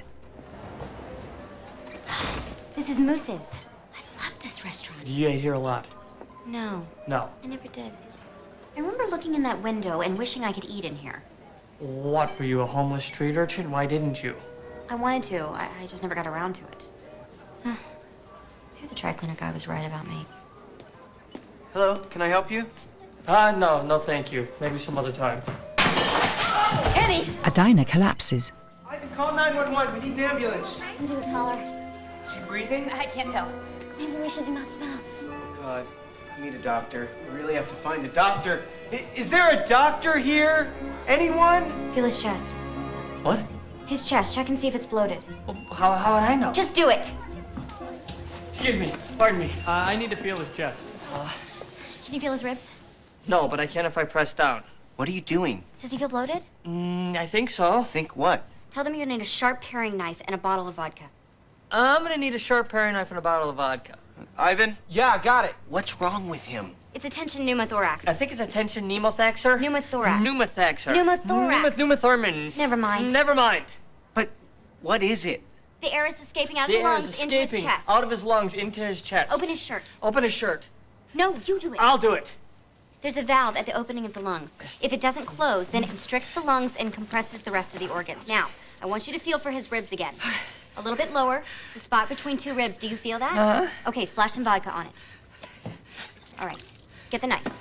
[SPEAKER 4] This is Moose's. I love this restaurant.
[SPEAKER 13] You ate here a lot.
[SPEAKER 4] No.
[SPEAKER 13] No.
[SPEAKER 4] I never did. I remember looking in that window and wishing I could eat in here.
[SPEAKER 13] What, were you a homeless street urchin? Why didn't you?
[SPEAKER 4] I wanted to. I, I just never got around to it. Huh. Maybe the dry cleaner guy was right about me.
[SPEAKER 16] Hello, can I help you?
[SPEAKER 13] Ah, uh, no, no thank you. Maybe some other time.
[SPEAKER 4] Eddie!
[SPEAKER 1] A diner collapses.
[SPEAKER 16] Ivan, call nine one one. We need an ambulance.
[SPEAKER 7] Into his collar.
[SPEAKER 16] Is he breathing?
[SPEAKER 7] I can't tell. Maybe we should do mouth to mouth.
[SPEAKER 16] Oh, God. I need a doctor. We really have to find a doctor. I- is there a doctor here? Anyone?
[SPEAKER 4] Feel his chest.
[SPEAKER 13] What?
[SPEAKER 4] His chest. Check and see if it's bloated.
[SPEAKER 13] Well, how, how would I know?
[SPEAKER 4] Just do it.
[SPEAKER 13] Excuse me. Pardon me. Uh, I need to feel his chest.
[SPEAKER 4] Uh, Can you feel his ribs?
[SPEAKER 13] No, but I can if I press down.
[SPEAKER 16] What are you doing?
[SPEAKER 4] Does he feel bloated?
[SPEAKER 13] Mm, I think so.
[SPEAKER 16] Think what?
[SPEAKER 4] Tell them you're gonna need a sharp paring knife and a bottle of vodka.
[SPEAKER 13] I'm gonna need a sharp paring knife and a bottle of vodka.
[SPEAKER 16] Ivan? Yeah, got it. What's wrong with him?
[SPEAKER 4] It's a tension pneumothorax.
[SPEAKER 13] I think it's a tension pneumothorax.
[SPEAKER 4] Pneumothorax.
[SPEAKER 13] Pneumothorax.
[SPEAKER 4] Pneumothorax.
[SPEAKER 13] Pneumothermin.
[SPEAKER 4] Never mind.
[SPEAKER 13] Never mind.
[SPEAKER 16] But what is it?
[SPEAKER 4] The air is escaping out of
[SPEAKER 13] The
[SPEAKER 4] the
[SPEAKER 13] air
[SPEAKER 4] lungs
[SPEAKER 13] is
[SPEAKER 4] into his
[SPEAKER 13] escaping
[SPEAKER 4] chest.
[SPEAKER 13] out of his lungs into his chest.
[SPEAKER 4] Open his shirt.
[SPEAKER 13] Open his shirt.
[SPEAKER 4] No, you do it.
[SPEAKER 13] I'll do it.
[SPEAKER 4] There's a valve at the opening of the lungs. If it doesn't close, then it constricts the lungs and compresses the rest of the organs. Now, I want you to feel for his ribs again. A little bit lower, the spot between two ribs. Do you feel that?
[SPEAKER 13] Uh-huh.
[SPEAKER 4] Okay, splash some vodka on it. All right, get the knife.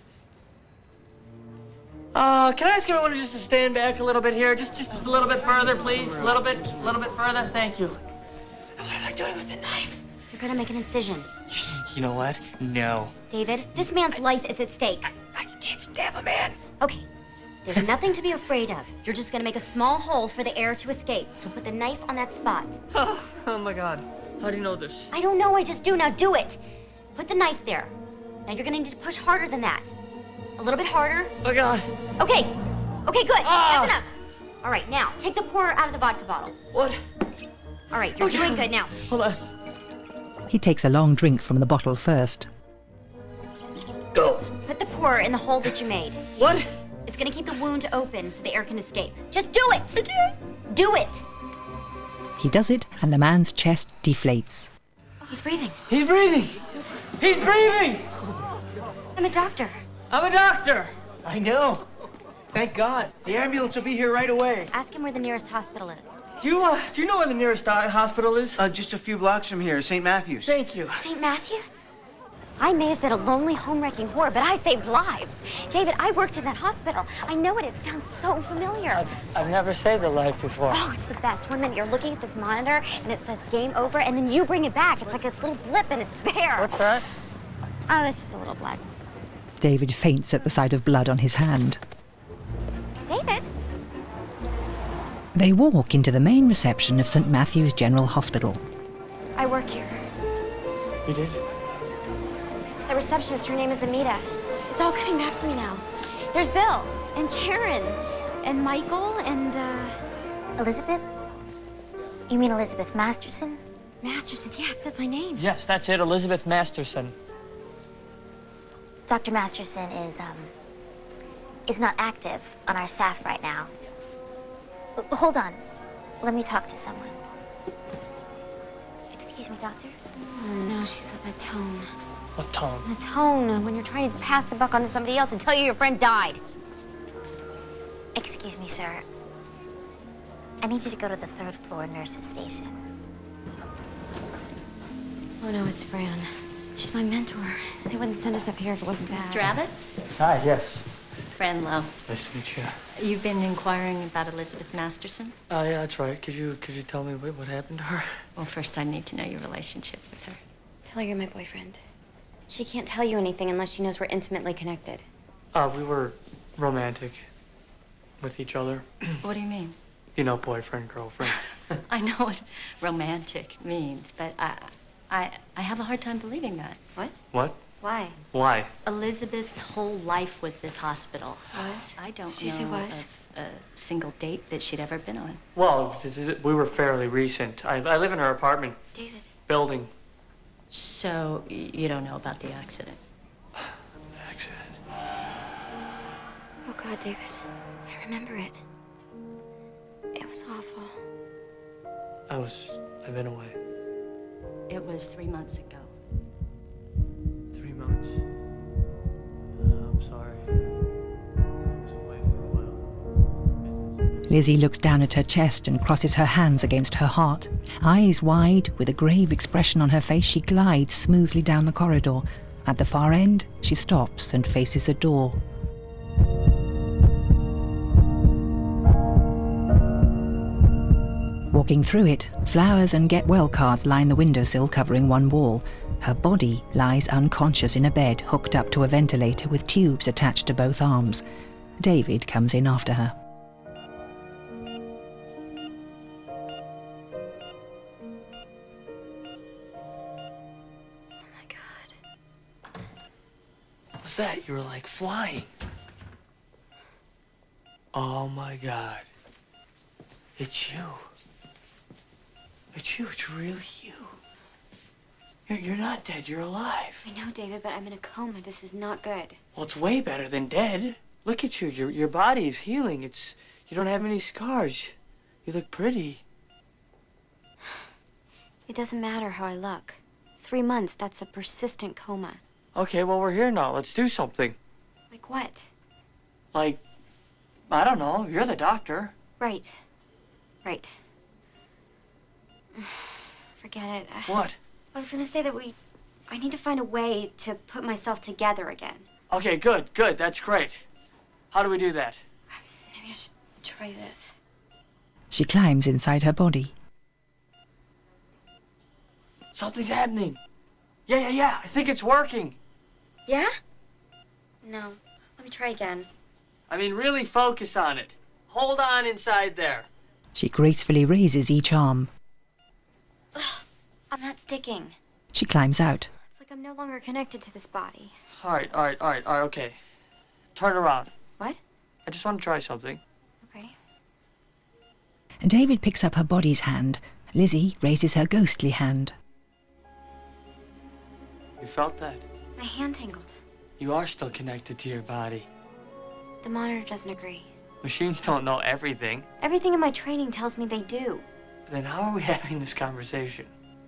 [SPEAKER 13] Uh, can I ask everyone just to stand back a little bit here? Just, just, just a little bit further, please. A little bit, a little bit further. Thank you. What am I doing with the knife?
[SPEAKER 4] You're gonna make an incision.
[SPEAKER 13] You know what? No.
[SPEAKER 4] David, this man's life is at stake.
[SPEAKER 13] I can't stab a man.
[SPEAKER 4] Okay, there's nothing to be afraid of. You're just gonna make a small hole for the air to escape. So put the knife on that spot.
[SPEAKER 13] Oh, oh my God. How do you know this?
[SPEAKER 4] I don't know, I just do. Now do it. Put the knife there. Now you're gonna need to push harder than that. A little bit harder.
[SPEAKER 13] Oh God.
[SPEAKER 4] Okay. Okay, good.
[SPEAKER 13] Ah.
[SPEAKER 4] That's enough. All right, now take the pour out of the vodka bottle.
[SPEAKER 13] What?
[SPEAKER 4] All right, you're
[SPEAKER 13] Okay.
[SPEAKER 4] doing good now.
[SPEAKER 13] Hold on.
[SPEAKER 1] He takes a long drink from the bottle first.
[SPEAKER 13] Go.
[SPEAKER 4] Put the pour in the hole that you made.
[SPEAKER 13] What?
[SPEAKER 4] It's gonna keep the wound open so the air can escape. Just do it. Do it.
[SPEAKER 1] He does it, and the man's chest deflates.
[SPEAKER 4] He's breathing.
[SPEAKER 13] He's breathing. He's breathing.
[SPEAKER 4] I'm a doctor.
[SPEAKER 13] I'm a doctor.
[SPEAKER 16] I know.
[SPEAKER 3] Thank God. The ambulance will be here right away.
[SPEAKER 10] Ask him where the nearest hospital is.
[SPEAKER 13] Do you, uh, do you know where the nearest uh, hospital is?
[SPEAKER 3] Uh, just a few blocks from here, Saint Matthew's.
[SPEAKER 13] Thank you.
[SPEAKER 10] Saint Matthew's? I may have been a lonely, home-wrecking whore, but I saved lives. David, I worked in that hospital. I know it. It sounds so familiar.
[SPEAKER 13] I've, I've never saved a life before.
[SPEAKER 10] Oh, it's the best. One minute you're looking at this monitor, and it says game over, and then you bring it back. It's like this little blip, and it's there.
[SPEAKER 13] What's that?
[SPEAKER 10] Oh, that's just a little blood.
[SPEAKER 1] David faints at the sight of blood on his hand.
[SPEAKER 10] David?
[SPEAKER 1] They walk into the main reception of Saint Matthew's General Hospital.
[SPEAKER 10] I work here.
[SPEAKER 13] You did?
[SPEAKER 10] The receptionist, her name is Amita. It's all coming back to me now. There's Bill, and Karen, and Michael, and, uh...
[SPEAKER 7] Elizabeth? You mean Elizabeth Masterson?
[SPEAKER 10] Masterson, yes, that's my name.
[SPEAKER 13] Yes, that's it, Elizabeth Masterson.
[SPEAKER 7] Doctor Masterson is, um, is not active on our staff right now. Uh, Hold on. Let me talk to someone. Excuse me, doctor?
[SPEAKER 10] Oh, no, she's got that tone.
[SPEAKER 13] What tone?
[SPEAKER 10] The tone, when you're trying to pass the buck on to somebody else and tell you your friend died.
[SPEAKER 7] Excuse me, sir. I need you to go to the third floor nurse's station.
[SPEAKER 10] Oh, no, it's Fran. She's my mentor. They wouldn't send us up here if it wasn't bad.
[SPEAKER 5] Mister Abbott?
[SPEAKER 13] Hi, yes.
[SPEAKER 5] Fran Lowe.
[SPEAKER 13] Nice to meet you.
[SPEAKER 5] You've been inquiring about Elizabeth Masterson?
[SPEAKER 13] Oh, yeah, that's right. Could you, could you tell me what, what happened to her?
[SPEAKER 5] Well, first I need to know your relationship with her.
[SPEAKER 10] Tell her you're my boyfriend. She can't tell you anything unless she knows we're intimately connected.
[SPEAKER 13] Uh, we were romantic with each other.
[SPEAKER 5] What do you mean?
[SPEAKER 13] You know, boyfriend, girlfriend.
[SPEAKER 5] I know what romantic means, but I, I, I have a hard time believing that.
[SPEAKER 10] What?
[SPEAKER 13] What?
[SPEAKER 10] Why?
[SPEAKER 13] Why?
[SPEAKER 5] Elizabeth's whole life was this hospital.
[SPEAKER 10] Was?
[SPEAKER 5] I don't
[SPEAKER 10] Did you
[SPEAKER 5] know
[SPEAKER 10] say was?
[SPEAKER 5] of a single date that she'd ever been on.
[SPEAKER 13] Well, t- t- we were fairly recent. I, I live in her apartment.
[SPEAKER 10] David.
[SPEAKER 13] Building.
[SPEAKER 5] So y- you don't know about the accident?
[SPEAKER 13] Accident.
[SPEAKER 10] Oh, God, David. I remember it. It was awful.
[SPEAKER 13] I was... I've been away.
[SPEAKER 5] It was three months ago.
[SPEAKER 13] Three months. Uh, I'm sorry. I was away for a while.
[SPEAKER 1] Lizzie looks down at her chest and crosses her hands against her heart. Eyes wide, with a grave expression on her face, she glides smoothly down the corridor. At the far end, she stops and faces a door. Walking through it, flowers and get well cards line the windowsill covering one wall. Her body lies unconscious in a bed hooked up to a ventilator with tubes attached to both arms. David comes in after her.
[SPEAKER 13] What was that? You were like flying. Oh my God. It's you. It's you. It's really you. You're, you're not dead. You're alive.
[SPEAKER 10] I know, David, but I'm in a coma. This is not good.
[SPEAKER 13] Well, it's way better than dead. Look at you. Your, your body is healing. It's, you don't have any scars. You look pretty.
[SPEAKER 10] It doesn't matter how I look. Three months, that's a persistent coma.
[SPEAKER 13] Okay, well, we're here now. Let's do something.
[SPEAKER 10] Like what?
[SPEAKER 13] Like, I don't know. You're the doctor.
[SPEAKER 10] Right. Right. Forget it.
[SPEAKER 13] What?
[SPEAKER 10] I was gonna say that we... I need to find a way to put myself together again.
[SPEAKER 13] Okay, good, good. That's great. How do we do that?
[SPEAKER 10] Maybe I should try this.
[SPEAKER 1] She climbs inside her body.
[SPEAKER 13] Something's happening. Yeah, yeah, yeah. I think it's working.
[SPEAKER 10] Yeah? No. Let me try again.
[SPEAKER 13] I mean, really focus on it. Hold on inside there.
[SPEAKER 1] She gracefully raises each arm.
[SPEAKER 10] I'm not sticking.
[SPEAKER 1] She climbs out.
[SPEAKER 10] It's like I'm no longer connected to this body.
[SPEAKER 13] All right, all right, all right, all right, okay. Turn around.
[SPEAKER 10] What?
[SPEAKER 13] I just want to try something.
[SPEAKER 10] Okay.
[SPEAKER 1] David picks up her body's hand. Lizzie raises her ghostly hand.
[SPEAKER 13] You felt that?
[SPEAKER 10] My hand tingled.
[SPEAKER 13] You are still connected to your body.
[SPEAKER 10] The monitor doesn't agree.
[SPEAKER 13] Machines don't know everything.
[SPEAKER 10] Everything in my training tells me they do.
[SPEAKER 13] Then how are we having this conversation?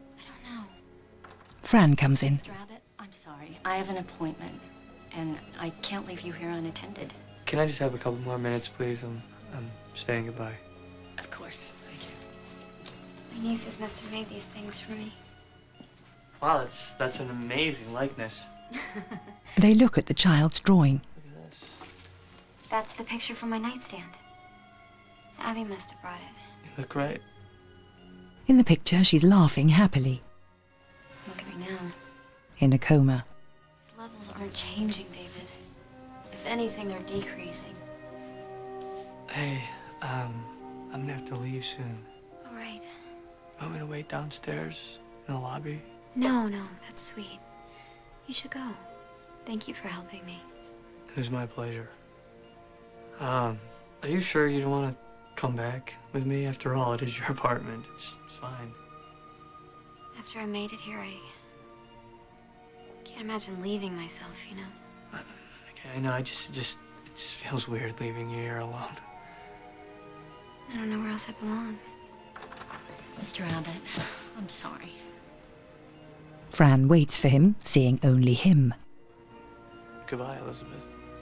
[SPEAKER 1] Fran comes in.
[SPEAKER 5] Mister Abbott, I'm sorry. I have an appointment, and I can't leave you here unattended.
[SPEAKER 13] can I just have a couple more minutes, please? I'm, I'm saying goodbye.
[SPEAKER 20] Of course. Thank you.
[SPEAKER 10] My nieces must have made these things for me.
[SPEAKER 13] Wow, that's, that's an amazing likeness.
[SPEAKER 1] They look at the child's drawing.
[SPEAKER 10] That's the picture from my nightstand. Abby must have brought it.
[SPEAKER 13] You look great.
[SPEAKER 1] In the picture, she's laughing happily.
[SPEAKER 10] Look at me now.
[SPEAKER 1] In a coma.
[SPEAKER 10] These levels aren't changing, David. If anything, they're decreasing.
[SPEAKER 13] Hey, um, I'm gonna have to leave soon.
[SPEAKER 10] All right.
[SPEAKER 13] Want me to wait downstairs in the lobby?
[SPEAKER 10] No, no, that's sweet. You should go. Thank you for helping me.
[SPEAKER 13] It was my pleasure. Um, are you sure you don't want to come back with me? After all, it is your apartment. It's, it's fine.
[SPEAKER 10] After I made it here, I can't imagine leaving myself, you know?
[SPEAKER 13] Okay, I know, I just, just, it just feels weird leaving you here alone.
[SPEAKER 10] I don't know where else I belong.
[SPEAKER 5] Mister Abbott, I'm sorry.
[SPEAKER 1] Fran waits for him, seeing only him.
[SPEAKER 13] Goodbye, Elizabeth.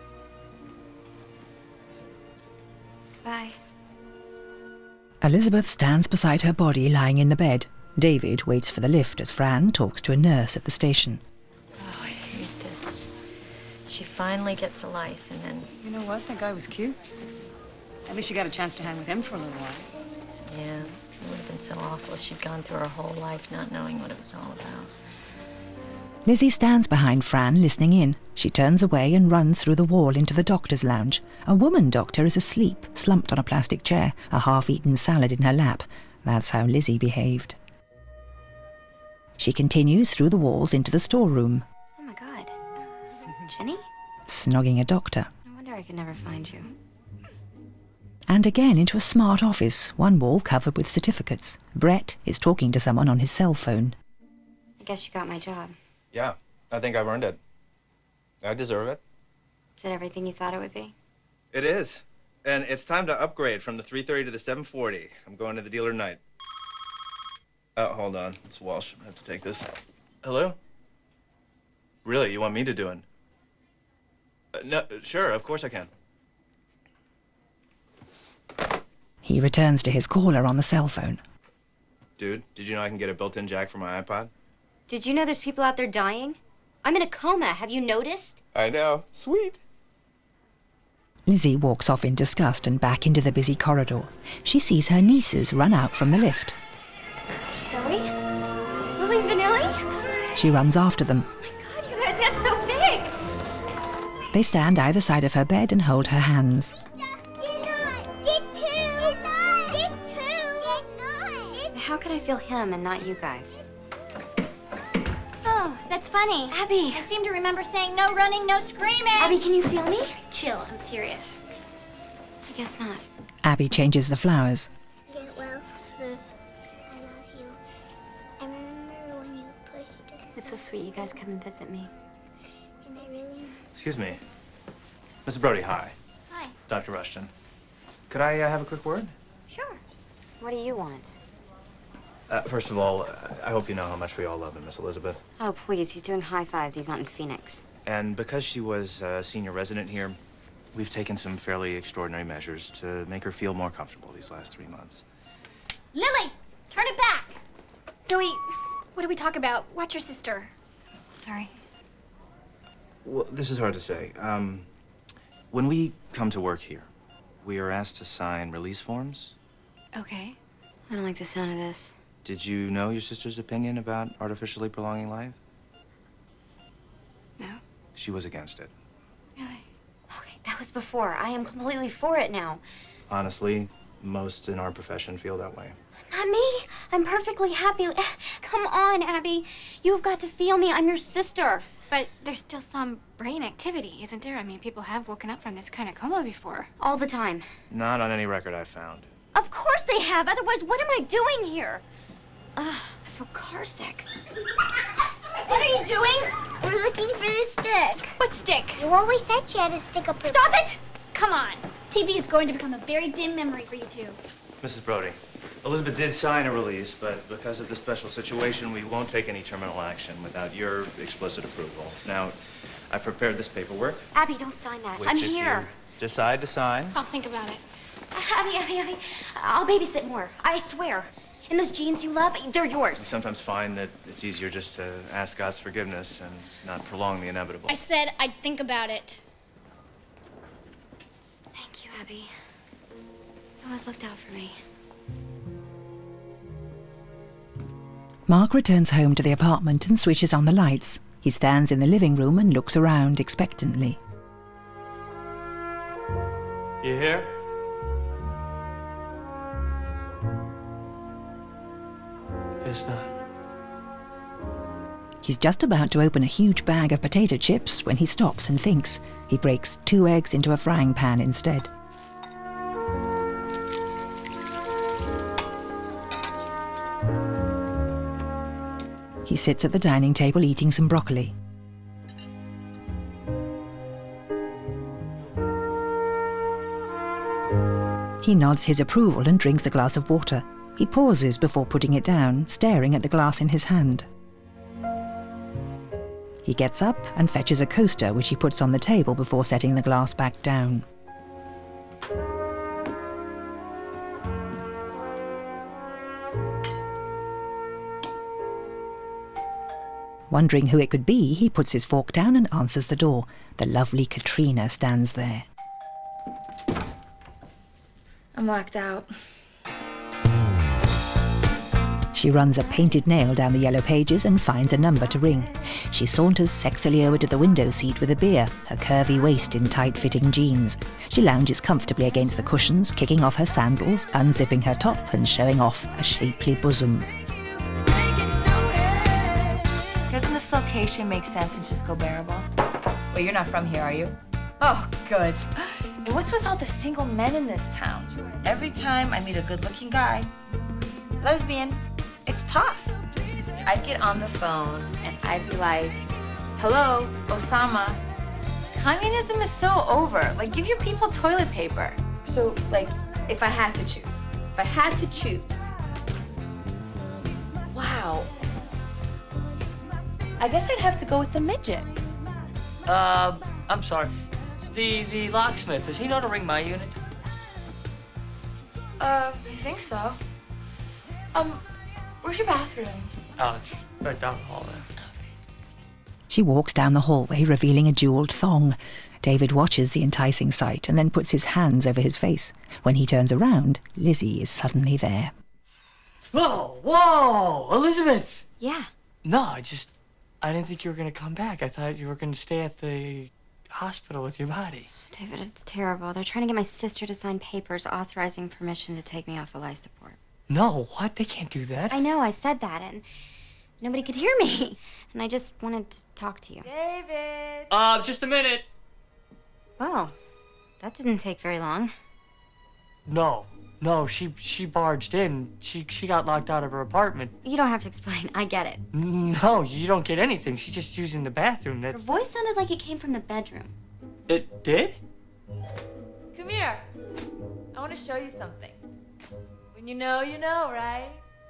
[SPEAKER 10] Bye.
[SPEAKER 1] Elizabeth stands beside her body lying in the bed. David waits for the lift as Fran talks to a nurse at the station.
[SPEAKER 5] Oh, I hate this. She finally gets a life, and then...
[SPEAKER 8] You know what? That guy was cute. At least you got a chance to hang with him for a little while.
[SPEAKER 5] Yeah, it would have been so awful if she'd gone through her whole life not knowing what it was all about.
[SPEAKER 1] Lizzie stands behind Fran, listening in. She turns away and runs through the wall into the doctor's lounge. A woman doctor is asleep, slumped on a plastic chair, a half-eaten salad in her lap. That's how Lizzie behaved. She continues through the walls into the storeroom,
[SPEAKER 10] Oh my God. Jenny?
[SPEAKER 1] snogging a doctor.
[SPEAKER 10] No wonder I could never find you.
[SPEAKER 1] And again into a smart office, one wall covered with certificates. Brett is talking to someone on his cell phone.
[SPEAKER 10] I guess you got my job.
[SPEAKER 6] Yeah, I think I've earned it. I deserve it.
[SPEAKER 10] Is it everything you thought it would be?
[SPEAKER 6] It is. And it's time to upgrade from the three thirty to the seven forty. I'm going to the dealer tonight. Oh, hold on. It's Walsh. I have to take this. Hello? Really? You want me to do it? Uh, no, sure. Of course I can.
[SPEAKER 1] He returns to his caller on the cell phone.
[SPEAKER 6] Dude, did you know I can get a built-in jack for my iPod?
[SPEAKER 10] Did you know there's people out there dying? I'm in a coma. Have you noticed?
[SPEAKER 6] I know. Sweet.
[SPEAKER 1] Lizzie walks off in disgust and back into the busy corridor. She sees her nieces run out from the lift.
[SPEAKER 10] Zoe? Lily Vanilli?
[SPEAKER 1] She runs after them.
[SPEAKER 10] God, you guys got so big!
[SPEAKER 1] They stand either side of her bed and hold her hands.
[SPEAKER 10] How could I feel him and not you guys?
[SPEAKER 7] Oh, that's funny.
[SPEAKER 10] Abby!
[SPEAKER 7] I seem to remember saying no running, no screaming.
[SPEAKER 10] Abby, can you feel me?
[SPEAKER 7] Chill, I'm serious.
[SPEAKER 10] I guess not.
[SPEAKER 1] Abby changes the flowers.
[SPEAKER 7] Get well, Smith. I love you. I remember when you pushed us.
[SPEAKER 10] It's so sweet you guys come and visit me.
[SPEAKER 7] And I really miss
[SPEAKER 6] Excuse me. Missus Brody, hi.
[SPEAKER 7] Hi.
[SPEAKER 6] Doctor Rushton. Could I uh, have a quick word?
[SPEAKER 10] Sure. What do you want?
[SPEAKER 6] Uh, first of all, uh, I hope you know how much we all love him, Miss Elizabeth.
[SPEAKER 10] Oh, please. He's doing high fives. He's not in Phoenix.
[SPEAKER 6] And because she was a senior resident here, we've taken some fairly extraordinary measures to make her feel more comfortable these last three months.
[SPEAKER 7] Lily, turn it back. Zoe, what do we talk about? Watch your sister.
[SPEAKER 10] Sorry.
[SPEAKER 6] Well, this is hard to say. Um, when we come to work here, we are asked to sign release forms.
[SPEAKER 10] Okay. I don't like the sound of this.
[SPEAKER 6] Did you know your sister's opinion about artificially prolonging life?
[SPEAKER 10] No.
[SPEAKER 6] She was against it.
[SPEAKER 10] Really? Okay, that was before. I am completely for it now.
[SPEAKER 6] Honestly, most in our profession feel that way.
[SPEAKER 10] Not me. I'm perfectly happy. Come on, Abby. You've got to feel me. I'm your sister.
[SPEAKER 20] But there's still some brain activity, isn't there? I mean, people have woken up from this kind of coma before.
[SPEAKER 10] All the time.
[SPEAKER 6] Not on any record I've found.
[SPEAKER 10] Of course they have. Otherwise, what am I doing here? Ugh, I feel car sick.
[SPEAKER 7] What are you doing? We're looking for the stick.
[SPEAKER 20] What stick?
[SPEAKER 7] You always said she had a stick up her...
[SPEAKER 20] Stop it! Come on.
[SPEAKER 7] T V is going to become a very dim memory for you two.
[SPEAKER 6] Missus Brody, Elizabeth did sign a release, but because of the special situation, we won't take any terminal action without your explicit approval. Now, I've prepared this paperwork.
[SPEAKER 10] Abby, don't sign that.
[SPEAKER 6] Which,
[SPEAKER 10] I'm
[SPEAKER 6] if
[SPEAKER 10] here.
[SPEAKER 6] you decide to sign.
[SPEAKER 10] I'll think about it. Abby, Abby, Abby, I'll babysit more. I swear. And those jeans you love, they're
[SPEAKER 6] I
[SPEAKER 10] yours.
[SPEAKER 6] sometimes find that it's easier just to ask God's forgiveness and not prolong the inevitable.
[SPEAKER 7] I said I'd think about it.
[SPEAKER 10] Thank you, Abby. You always looked out for me.
[SPEAKER 1] Mark returns home to the apartment and switches on the lights. He stands in the living room and looks around expectantly.
[SPEAKER 13] You here? Guess not.
[SPEAKER 1] He's just about to open a huge bag of potato chips when he stops and thinks. He breaks two eggs into a frying pan instead. He sits at the dining table eating some broccoli. He nods his approval and drinks a glass of water. He pauses before putting it down, staring at the glass in his hand. He gets up and fetches a coaster, which he puts on the table before setting the glass back down. Wondering who it could be, he puts his fork down and answers the door. The lovely Katrina stands there.
[SPEAKER 20] I'm locked out.
[SPEAKER 1] She runs a painted nail down the yellow pages and finds a number to ring. She saunters sexily over to the window seat with a beer, her curvy waist in tight-fitting jeans. She lounges comfortably against the cushions, kicking off her sandals, unzipping her top and showing off a shapely bosom.
[SPEAKER 20] Doesn't this location make San Francisco bearable? Well, you're not from here, are you? Oh, good. And what's with all the single men in this town? Every time I meet a good-looking guy, lesbian, it's tough. I'd get on the phone and I'd be like, hello, Osama. Communism is so over. Like, give your people toilet paper. So, like, if I had to choose, if I had to choose, wow. I guess I'd have to go with the midget.
[SPEAKER 13] Uh, I'm sorry. The the locksmith, does he know to ring my unit?
[SPEAKER 20] Uh, I think so. Um, where's your bathroom?
[SPEAKER 13] Oh, it's right down the hall there.
[SPEAKER 1] She walks down the hallway, revealing a jeweled thong. David watches the enticing sight and then puts his hands over his face. When he turns around, Lizzie is suddenly there.
[SPEAKER 13] Whoa, whoa, Elizabeth!
[SPEAKER 10] Yeah.
[SPEAKER 13] No, I just, I didn't think you were gonna come back. I thought you were gonna stay at the hospital with your body.
[SPEAKER 10] David, it's terrible. They're trying to get my sister to sign papers authorizing permission to take me off of life support.
[SPEAKER 13] No, what? They can't do that.
[SPEAKER 10] I know, I said that, and nobody could hear me. And I just wanted to talk to you.
[SPEAKER 20] David!
[SPEAKER 13] Uh, just a minute.
[SPEAKER 10] Well, that didn't take very long.
[SPEAKER 13] No, no, she she barged in. She she got locked out of her apartment.
[SPEAKER 10] You don't have to explain. I get it.
[SPEAKER 13] No, you don't get anything. She's just using the bathroom.
[SPEAKER 10] Her
[SPEAKER 13] That's
[SPEAKER 10] voice sounded like it came from the bedroom.
[SPEAKER 13] it did?
[SPEAKER 20] Come here. I want to show you something. When you know, you know, right?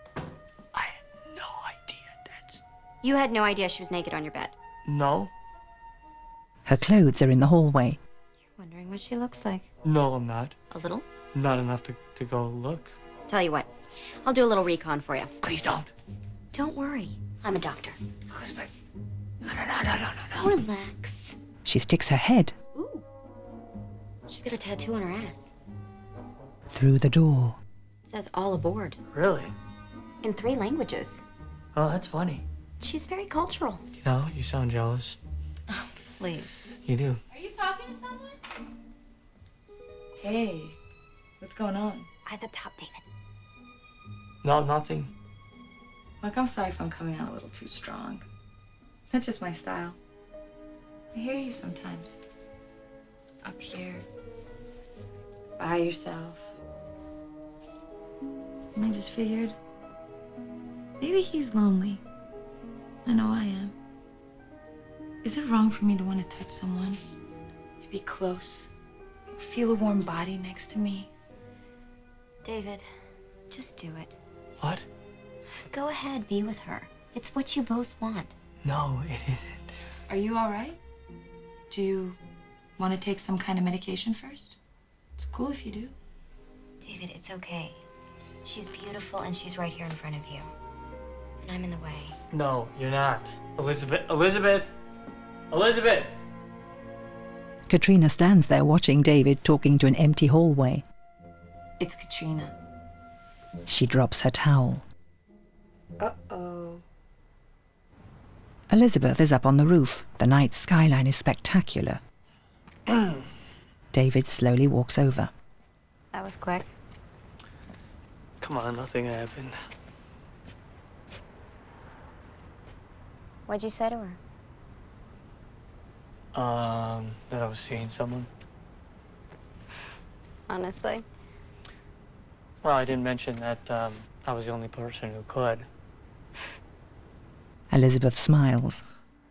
[SPEAKER 10] You had no idea she was naked on your bed.
[SPEAKER 13] No.
[SPEAKER 1] Her clothes are in the hallway.
[SPEAKER 10] Wondering what she looks like.
[SPEAKER 13] No, I'm not.
[SPEAKER 10] A little?
[SPEAKER 13] Not enough to, to go look.
[SPEAKER 10] Tell you what, I'll do a little recon for you.
[SPEAKER 13] Please don't.
[SPEAKER 10] Don't worry. I'm a doctor.
[SPEAKER 13] Elizabeth. No, no, no, no, no, no.
[SPEAKER 10] Relax.
[SPEAKER 1] She sticks her head
[SPEAKER 10] Ooh. She's got a tattoo on her ass.
[SPEAKER 1] through the door.
[SPEAKER 10] It says all aboard.
[SPEAKER 13] Really?
[SPEAKER 10] In three languages.
[SPEAKER 13] Oh, that's funny.
[SPEAKER 10] She's very cultural.
[SPEAKER 13] You know, you sound jealous.
[SPEAKER 20] Please.
[SPEAKER 13] You do.
[SPEAKER 20] Are you talking to someone? Hey, what's going on?
[SPEAKER 10] Eyes up top, David.
[SPEAKER 13] No, nothing.
[SPEAKER 20] Look, I'm sorry if I'm coming out a little too strong. That's just my style. I hear you sometimes. Up here. By yourself. And I just figured, maybe he's lonely. I know I am. Is it wrong for me to want to touch someone? To be close? Feel a warm body next to me?
[SPEAKER 10] David, just do it.
[SPEAKER 13] What?
[SPEAKER 10] Go ahead, be with her. It's what you both want.
[SPEAKER 13] No, it isn't.
[SPEAKER 20] Are you all right? Do you Want to take some kind of medication first? It's cool if you do.
[SPEAKER 10] David, it's okay. She's beautiful and she's right here in front of you. And I'm in the way.
[SPEAKER 13] No, you're not. Elizabeth, Elizabeth, Elizabeth!
[SPEAKER 1] Katrina stands there watching David talking to an empty hallway.
[SPEAKER 20] It's Katrina.
[SPEAKER 1] She drops her towel.
[SPEAKER 20] Uh-oh.
[SPEAKER 1] Elizabeth is up on the roof. The night skyline is spectacular. David slowly walks over.
[SPEAKER 10] That was quick.
[SPEAKER 13] Come on, nothing happened.
[SPEAKER 10] What'd you say to her?
[SPEAKER 13] Um, that I was seeing someone.
[SPEAKER 10] Honestly?
[SPEAKER 13] Well, I didn't mention that um, I was the only person who could.
[SPEAKER 1] Elizabeth smiles.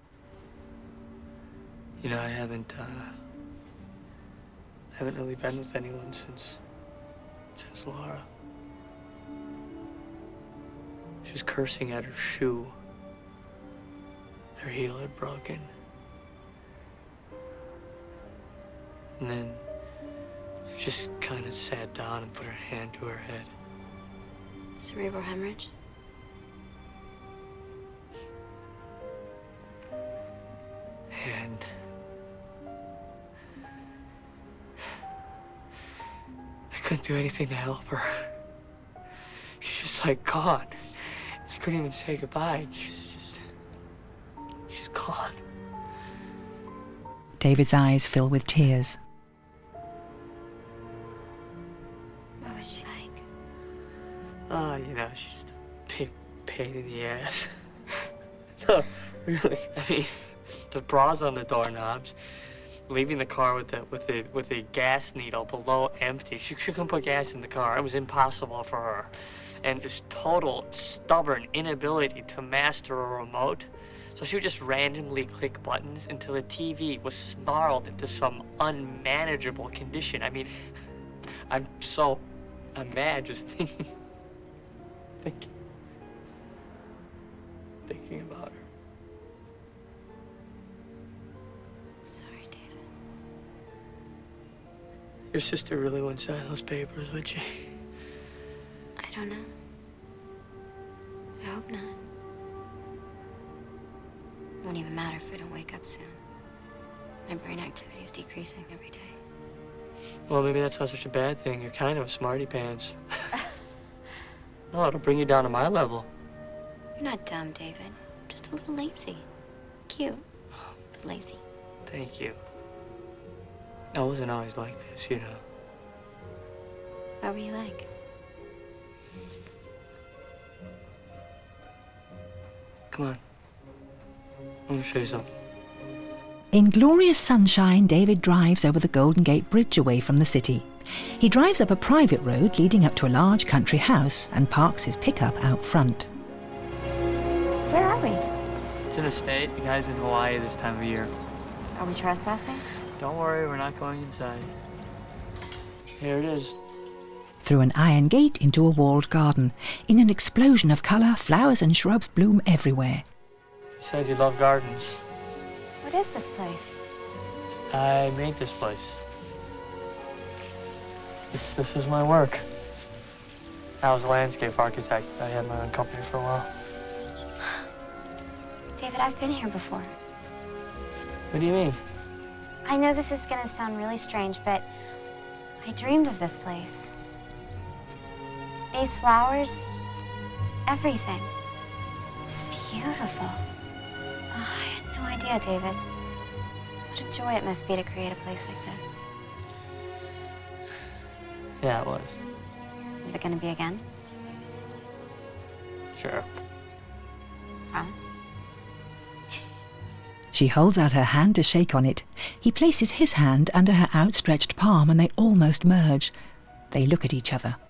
[SPEAKER 13] You know, I haven't, uh, haven't really been with anyone since, since Laura. She was cursing at her shoe. Her heel had broken. And then she just kind of sat down and put her hand to her head.
[SPEAKER 10] Cerebral hemorrhage?
[SPEAKER 13] And I couldn't do anything to help her. She's just like gone. I couldn't even say goodbye. She's just, she's gone.
[SPEAKER 1] David's eyes fill with tears.
[SPEAKER 10] What was she like?
[SPEAKER 13] Oh, you know, she's just a big pain in the ass. No, really, I mean, the bras on the doorknobs, leaving the car with the with the with the gas needle below empty. She, she couldn't put gas in the car. It was impossible for her. And this total stubborn inability to master a remote. So she would just randomly click buttons until the T V was snarled into some unmanageable condition. I mean, I'm so, I'm mad just thinking, thinking, thinking about her.
[SPEAKER 10] Sorry, David.
[SPEAKER 13] Your sister really wouldn't sign those papers, would she?
[SPEAKER 10] I don't know. I hope not. It won't even matter if I don't wake up soon. My brain activity is decreasing every day.
[SPEAKER 13] Well, maybe that's not such a bad thing. You're kind of a smarty pants. No, it'll bring you down to my level.
[SPEAKER 10] You're not dumb, David. Just a little lazy. Cute, but lazy.
[SPEAKER 13] Thank you. I wasn't always like this, you know.
[SPEAKER 10] What were you like?
[SPEAKER 13] Come on. I want to show you something.
[SPEAKER 1] In glorious sunshine, David drives over the Golden Gate Bridge away from the city. He drives up a private road leading up to a large country house and parks his pickup out front.
[SPEAKER 10] Where are we?
[SPEAKER 13] It's an estate. The guy's in Hawaii this time of year.
[SPEAKER 10] Are we trespassing?
[SPEAKER 13] Don't worry, we're not going inside. Here it is.
[SPEAKER 1] Through an iron gate into a walled garden. In an explosion of colour, flowers and shrubs bloom everywhere.
[SPEAKER 13] You said you love gardens.
[SPEAKER 10] What is this place?
[SPEAKER 13] I made this place. This, this is my work. I was a landscape architect. I had my own company for a while.
[SPEAKER 10] David, I've been here before.
[SPEAKER 13] What do you mean?
[SPEAKER 10] I know this is gonna sound really strange, but I dreamed of this place. These flowers, everything. It's beautiful. Oh, I had no idea, David. What a joy it must be to create a place like this.
[SPEAKER 13] Yeah, it was.
[SPEAKER 10] Is it gonna be again?
[SPEAKER 13] Sure.
[SPEAKER 10] Promise?
[SPEAKER 1] She holds out her hand to shake on it. He places his hand under her outstretched palm and they almost merge. They look at each other.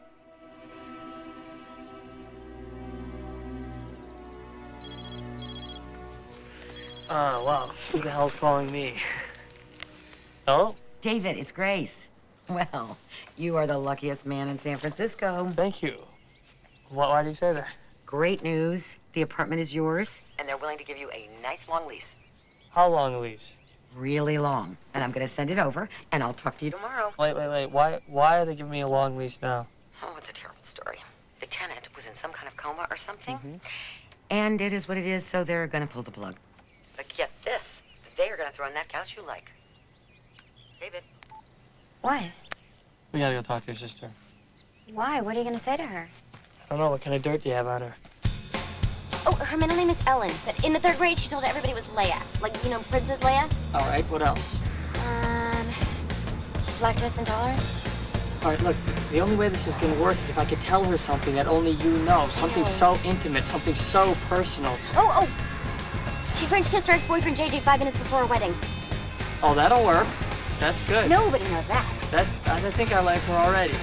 [SPEAKER 13] Oh, wow. Who the hell's calling me? Hello?
[SPEAKER 12] David, it's Grace. Well, you are the luckiest man in San Francisco.
[SPEAKER 13] Thank you. Why, why do you say that?
[SPEAKER 12] Great news. The apartment is yours, and they're willing to give you a nice long lease.
[SPEAKER 13] How long a lease?
[SPEAKER 12] really long. And I'm gonna send it over, and I'll talk to you tomorrow.
[SPEAKER 13] Wait, wait, wait. Why, why are they giving me a long leash now?
[SPEAKER 12] Oh, it's a terrible story. The tenant was in some kind of coma or something.
[SPEAKER 13] Mm-hmm.
[SPEAKER 12] And it is what it is, so they're gonna pull the plug. But get this, they are gonna throw in that couch you like. David.
[SPEAKER 4] What?
[SPEAKER 13] We gotta go talk to your sister.
[SPEAKER 4] Why? What are you gonna say to her?
[SPEAKER 13] I don't know. What kind of dirt do you have on her?
[SPEAKER 10] Oh, her middle name is Ellen, but in the third grade she told everybody it was Leia. Like, you know, Princess Leia?
[SPEAKER 13] All right, what else?
[SPEAKER 10] Um, she's lactose intolerant.
[SPEAKER 13] All right, look, the only way this is gonna work is if I could tell her something that only you know. Something so intimate, something so personal.
[SPEAKER 10] Oh, oh! She French kissed her ex-boyfriend J J five minutes before her wedding.
[SPEAKER 13] Oh, that'll work. That's good.
[SPEAKER 10] Nobody knows that.
[SPEAKER 13] That, I think I like her already.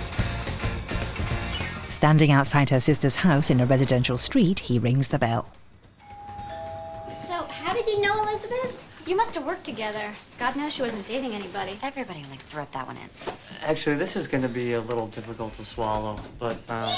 [SPEAKER 1] Standing outside her sister's house in a residential street, he rings the bell.
[SPEAKER 7] So, how did you know Elizabeth? You must have worked together. God knows she wasn't dating anybody.
[SPEAKER 10] Everybody likes to rub that one in.
[SPEAKER 13] Actually, this is gonna be a little difficult to swallow, but, um...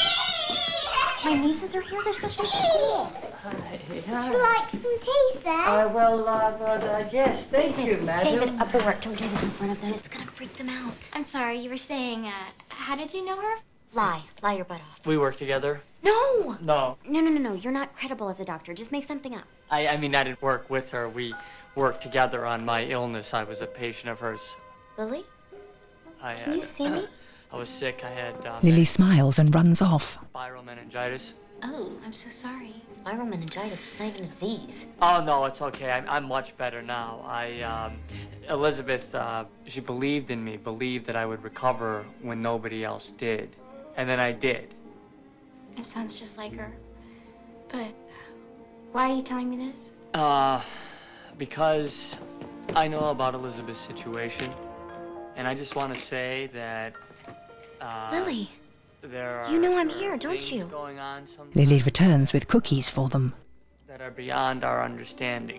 [SPEAKER 10] My nieces are here. They're supposed to be at school.
[SPEAKER 7] Would you like some tea, sir?
[SPEAKER 13] Uh, well, uh, but, uh, yes, thank
[SPEAKER 10] David,
[SPEAKER 13] you, madam.
[SPEAKER 10] David, abort. Don't do this in front of them. It's gonna freak them out.
[SPEAKER 7] I'm sorry, you were saying, uh, how did you know her?
[SPEAKER 10] Lie. Lie your butt off.
[SPEAKER 13] We work together?
[SPEAKER 10] No!
[SPEAKER 13] No.
[SPEAKER 10] No, no, no, no. You're not credible as a doctor. Just make something up.
[SPEAKER 13] I, I mean, I didn't work with her. We worked together on my illness. I was a patient of hers.
[SPEAKER 10] Lily?
[SPEAKER 13] I
[SPEAKER 10] Can
[SPEAKER 13] had,
[SPEAKER 10] you see me?
[SPEAKER 13] I was sick. I had, um...
[SPEAKER 1] Lily smiles and runs off.
[SPEAKER 13] Viral meningitis.
[SPEAKER 10] Oh, I'm so sorry. Spiral meningitis. It's not even a disease.
[SPEAKER 13] Oh, no, it's okay. I'm, I'm much better now. I, um... Elizabeth, uh, she believed in me, believed that I would recover when nobody else did. And then I did.
[SPEAKER 7] It sounds just like her. But why are you telling me this?
[SPEAKER 13] Uh, because I know about Elizabeth's situation. And I just want to say that, uh...
[SPEAKER 10] Lily,
[SPEAKER 13] there are,
[SPEAKER 10] you know I'm
[SPEAKER 13] there are
[SPEAKER 10] here, don't
[SPEAKER 13] things
[SPEAKER 10] you?
[SPEAKER 13] Going on sometimes
[SPEAKER 1] Lily returns with cookies for them.
[SPEAKER 13] that are beyond our understanding.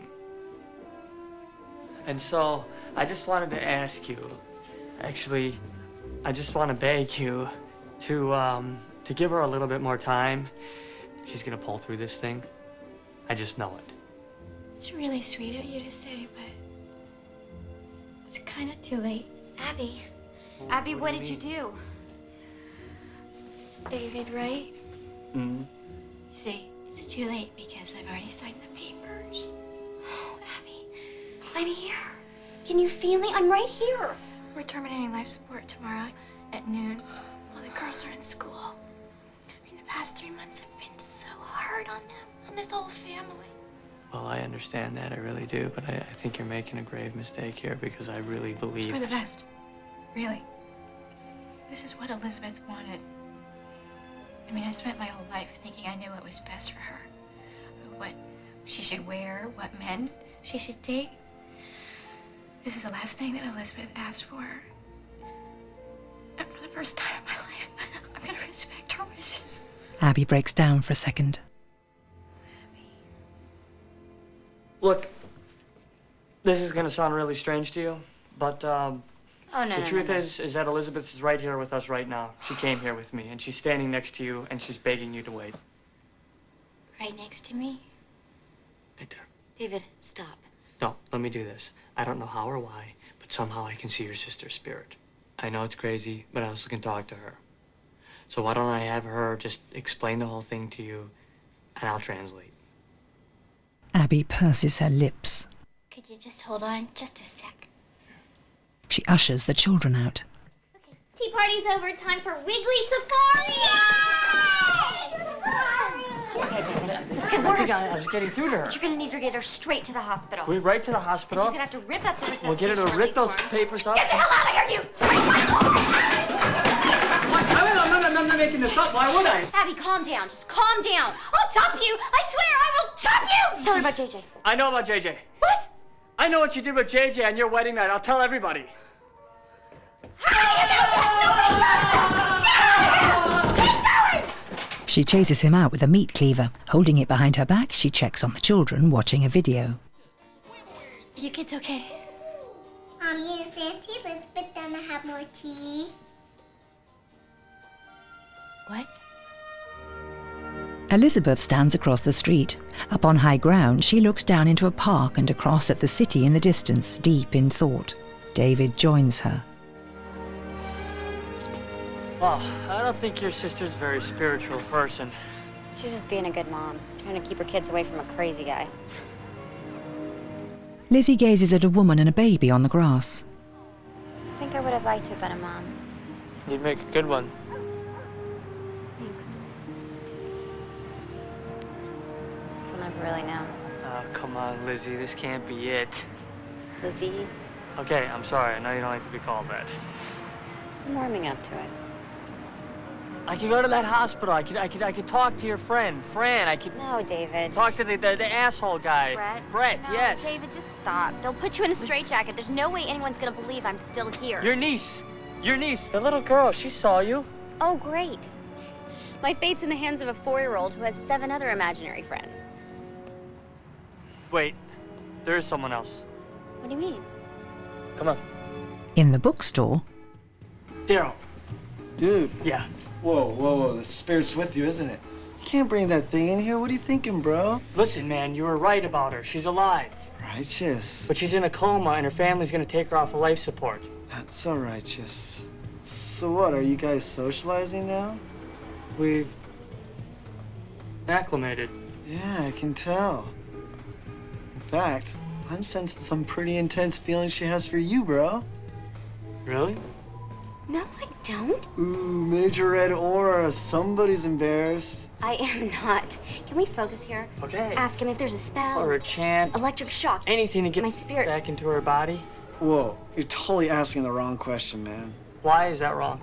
[SPEAKER 13] And so, I just wanted to ask you, actually, I just want to beg you to, um, to give her a little bit more time. She's gonna pull through this thing. I just know it.
[SPEAKER 7] It's really sweet of you to say, but it's kind of too late.
[SPEAKER 10] Abby.
[SPEAKER 13] Well,
[SPEAKER 10] Abby,
[SPEAKER 13] what
[SPEAKER 10] what,
[SPEAKER 13] do you
[SPEAKER 10] did you do?
[SPEAKER 7] It's David, right?
[SPEAKER 13] Mm-hmm.
[SPEAKER 7] You see, it's too late because I've already signed the papers.
[SPEAKER 10] Oh, Abby, I'm here. Can you feel me? I'm right here.
[SPEAKER 7] We're terminating life support tomorrow at noon while the girls are in school. I mean, the past three months have been so hard on them, on this whole family.
[SPEAKER 13] Well, I understand that, I really do, but I, I think you're making a grave mistake here because I really believe...
[SPEAKER 7] It's for the best. Really. This is what Elizabeth wanted. I mean, I spent my whole life thinking I knew what was best for her. What she should wear, what men she should date. This is the last thing that Elizabeth asked for. And for the first time in my life, I'm gonna respect her wishes.
[SPEAKER 1] Abby breaks down for a second.
[SPEAKER 13] Look, this is gonna sound really strange to you, but um,
[SPEAKER 10] Oh, no,
[SPEAKER 13] the
[SPEAKER 10] no,
[SPEAKER 13] truth
[SPEAKER 10] no, no.
[SPEAKER 13] is, is that Elizabeth is right here with us right now. She came here with me, and she's standing next to you, and she's begging you to wait.
[SPEAKER 7] Right next to me?
[SPEAKER 13] Right there.
[SPEAKER 10] David, stop.
[SPEAKER 13] No, let me do this. I don't know how or why, but somehow I can see your sister's spirit. I know it's crazy, but I also can talk to her. So why don't I have her just explain the whole thing to you, and I'll translate.
[SPEAKER 1] Abby purses her lips.
[SPEAKER 7] Could you just hold on just a sec?
[SPEAKER 1] She ushers the children out.
[SPEAKER 7] Tea party's over. Time for Wiggly Safari!
[SPEAKER 10] Okay, David, this
[SPEAKER 13] I
[SPEAKER 10] could work.
[SPEAKER 13] think I, I was getting through to her.
[SPEAKER 10] But you're gonna need to get her straight to the hospital.
[SPEAKER 13] We're right to the
[SPEAKER 10] And
[SPEAKER 13] hospital.
[SPEAKER 10] she's gonna have to rip up the resuscitation
[SPEAKER 13] We'll get her to rip
[SPEAKER 10] release
[SPEAKER 13] those
[SPEAKER 10] forms.
[SPEAKER 13] papers up.
[SPEAKER 10] Get the hell out of here, you!
[SPEAKER 13] I'm not, I'm not, I'm not making this up. Why would I?
[SPEAKER 10] Abby, calm down. Just calm down. I'll chop you. I swear I will chop you. Tell her about J J.
[SPEAKER 13] I know about J J. What? I know what you did with J J on your wedding night. I'll tell everybody.
[SPEAKER 1] She chases him out with a meat cleaver. Holding it behind her back, she checks on the children watching a video.
[SPEAKER 7] You kids okay?
[SPEAKER 11] Um, yes, Auntie Elizabeth gonna have more tea.
[SPEAKER 7] What?
[SPEAKER 1] Elizabeth stands across the street. Up on high ground, she looks down into a park and across at the city in the distance, deep in thought. David joins her.
[SPEAKER 13] Well, I don't think your sister's a very spiritual person.
[SPEAKER 4] She's just being a good mom, trying to keep her kids away from a crazy guy.
[SPEAKER 1] Lizzie gazes at a woman and a baby on the grass.
[SPEAKER 4] I think I would have liked to have been a mom.
[SPEAKER 13] You'd make a good one.
[SPEAKER 4] Thanks. Guess I'll never really know.
[SPEAKER 13] Oh, come on, Lizzie, this can't be it.
[SPEAKER 4] Lizzie,
[SPEAKER 13] Okay, I'm sorry. I know you don't like to be called that.
[SPEAKER 4] I'm warming up to it.
[SPEAKER 13] I could go to that hospital. I could, I could, I could talk to your friend, Fran. I could.
[SPEAKER 4] No, David.
[SPEAKER 13] Talk to the the, the asshole guy.
[SPEAKER 4] Brett?
[SPEAKER 13] Brett,
[SPEAKER 4] No,
[SPEAKER 13] yes.
[SPEAKER 4] David, just stop. They'll put you in a straitjacket. There's no way anyone's gonna believe I'm still here.
[SPEAKER 13] Your niece. Your niece, the little girl. She saw you.
[SPEAKER 4] Oh, great. My fate's in the hands of a four-year-old who has seven other imaginary friends.
[SPEAKER 13] Wait, there is someone else.
[SPEAKER 4] What do you mean?
[SPEAKER 13] Come on.
[SPEAKER 1] In the bookstore,
[SPEAKER 13] Daryl.
[SPEAKER 16] Dude.
[SPEAKER 13] Yeah.
[SPEAKER 16] Whoa, whoa, whoa. The spirit's with you, isn't it? You can't bring that thing in here. What are you thinking, bro?
[SPEAKER 13] Listen, man, you were right about her. She's alive.
[SPEAKER 16] Righteous.
[SPEAKER 13] But she's in a coma, and her family's gonna take her off of life support.
[SPEAKER 16] That's so righteous. So what, are you guys socializing now?
[SPEAKER 13] We've acclimated.
[SPEAKER 16] Yeah, I can tell. In fact, I'm sensing some pretty intense feelings she has for you, bro.
[SPEAKER 13] Really?
[SPEAKER 4] No, I don't.
[SPEAKER 16] Ooh, major red aura. Somebody's embarrassed.
[SPEAKER 4] I am not. Can we focus here?
[SPEAKER 13] Okay.
[SPEAKER 4] Ask him if there's a spell.
[SPEAKER 13] Or a chant.
[SPEAKER 4] Electric shock.
[SPEAKER 13] Anything to get
[SPEAKER 4] my spirit
[SPEAKER 13] back into her body.
[SPEAKER 16] Whoa, you're totally asking the wrong question, man.
[SPEAKER 13] Why is that wrong?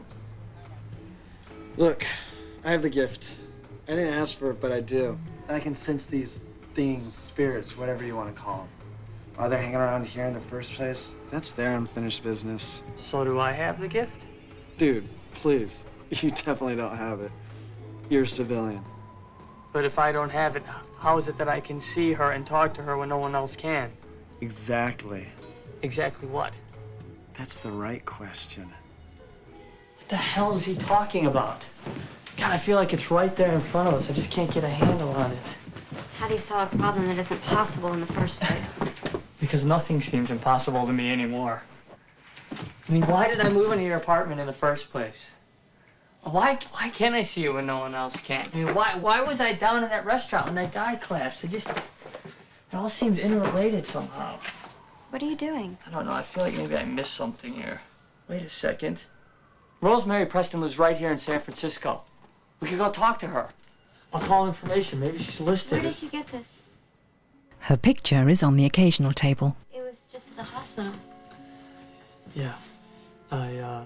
[SPEAKER 16] Look, I have the gift. I didn't ask for it, but I do. I can sense these things, spirits, whatever you want to call them. While they're hanging around here in the first place, that's their unfinished business.
[SPEAKER 13] So do I have the gift?
[SPEAKER 16] Dude, please. You definitely don't have it. You're a civilian.
[SPEAKER 13] But if I don't have it, how is it that I can see her and talk to her when no one else can?
[SPEAKER 16] Exactly.
[SPEAKER 13] Exactly what?
[SPEAKER 16] That's the right question.
[SPEAKER 13] What the hell is he talking about? God, I feel like it's right there in front of us. I just can't get a handle on it.
[SPEAKER 4] How do you solve a problem that isn't possible in the first place?
[SPEAKER 13] Because nothing seems impossible to me anymore. I mean, why did I move into your apartment in the first place? Why why can't I see you when no one else can? I mean, why why was I down in that restaurant when that guy collapsed? It just, it all seems interrelated somehow.
[SPEAKER 4] What are you doing?
[SPEAKER 13] I don't know. I feel like maybe I missed something here. Wait a second. Rosemary Preston lives right here in San Francisco. We could go talk to her. I'll call information. Maybe she's listed.
[SPEAKER 4] Where did you get this?
[SPEAKER 1] her picture is on the occasional table.
[SPEAKER 4] It was just at the hospital.
[SPEAKER 13] Yeah. I, uh...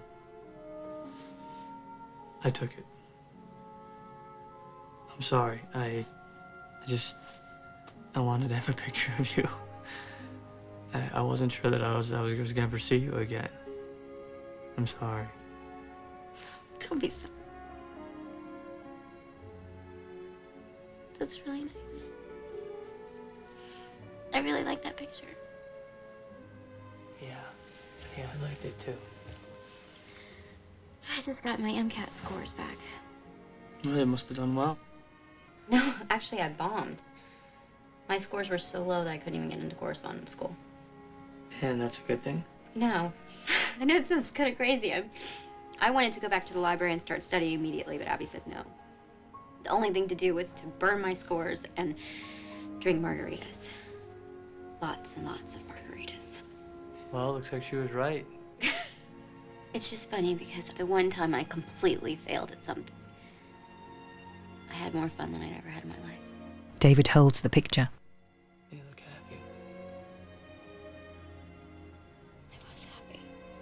[SPEAKER 13] I took it. I'm sorry. I... I just... I wanted to have a picture of you. I, I wasn't sure that I was, I was, was gonna ever see you again. I'm sorry.
[SPEAKER 4] Don't be sorry. That's really nice. I really like that picture.
[SPEAKER 13] Yeah. Yeah, I liked it too.
[SPEAKER 4] I just got my MCAT scores back.
[SPEAKER 13] Well, they must have done well.
[SPEAKER 4] No, actually I bombed. My scores were so low that I couldn't even get into correspondence school.
[SPEAKER 13] And that's a good thing?
[SPEAKER 4] No. I know this is kind of crazy. I, I wanted to go back to the library and start studying immediately, but Abby said no. The only thing to do was to burn my scores and drink margaritas. Lots and lots of margaritas.
[SPEAKER 13] Well, looks like she was right.
[SPEAKER 4] It's just funny because the one time I completely failed at something, I had more fun than I'd ever had in my life.
[SPEAKER 1] David holds the picture.
[SPEAKER 13] You look happy.
[SPEAKER 4] I was happy.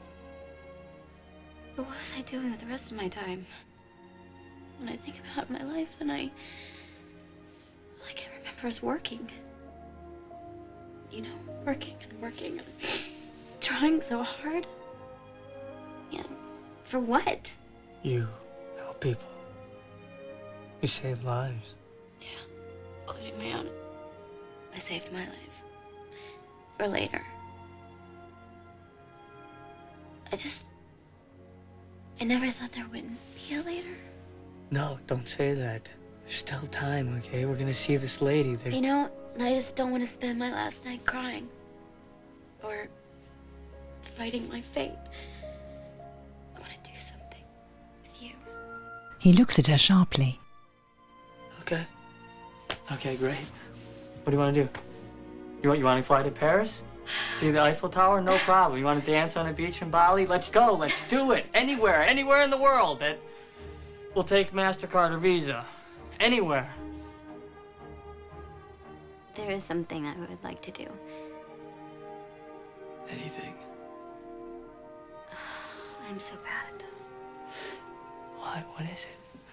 [SPEAKER 4] But what was I doing with the rest of my time? When I think about my life, and I... all I can remember is working. You know, working and working and trying so hard. Yeah, for what?
[SPEAKER 13] You help people. You save lives.
[SPEAKER 4] Yeah, including my own. I saved my life. For later. I just... I never thought there wouldn't be a later.
[SPEAKER 13] No, don't say that. There's still time, okay? We're gonna see this lady. There's...
[SPEAKER 10] You know, I just don't want to spend my last night crying. Or fighting my fate. I want to do something with you.
[SPEAKER 1] He looks at her sharply.
[SPEAKER 13] Okay. Okay, great. What do you want to do? You want, you want to fly to Paris? See the Eiffel Tower? No problem. You want to dance on a beach in Bali? Let's go. Let's do it. Anywhere. Anywhere in the world that will take MasterCard or Visa. Anywhere.
[SPEAKER 10] There is something I would like to do.
[SPEAKER 13] Anything.
[SPEAKER 10] I'm so bad at this.
[SPEAKER 13] What? What is it?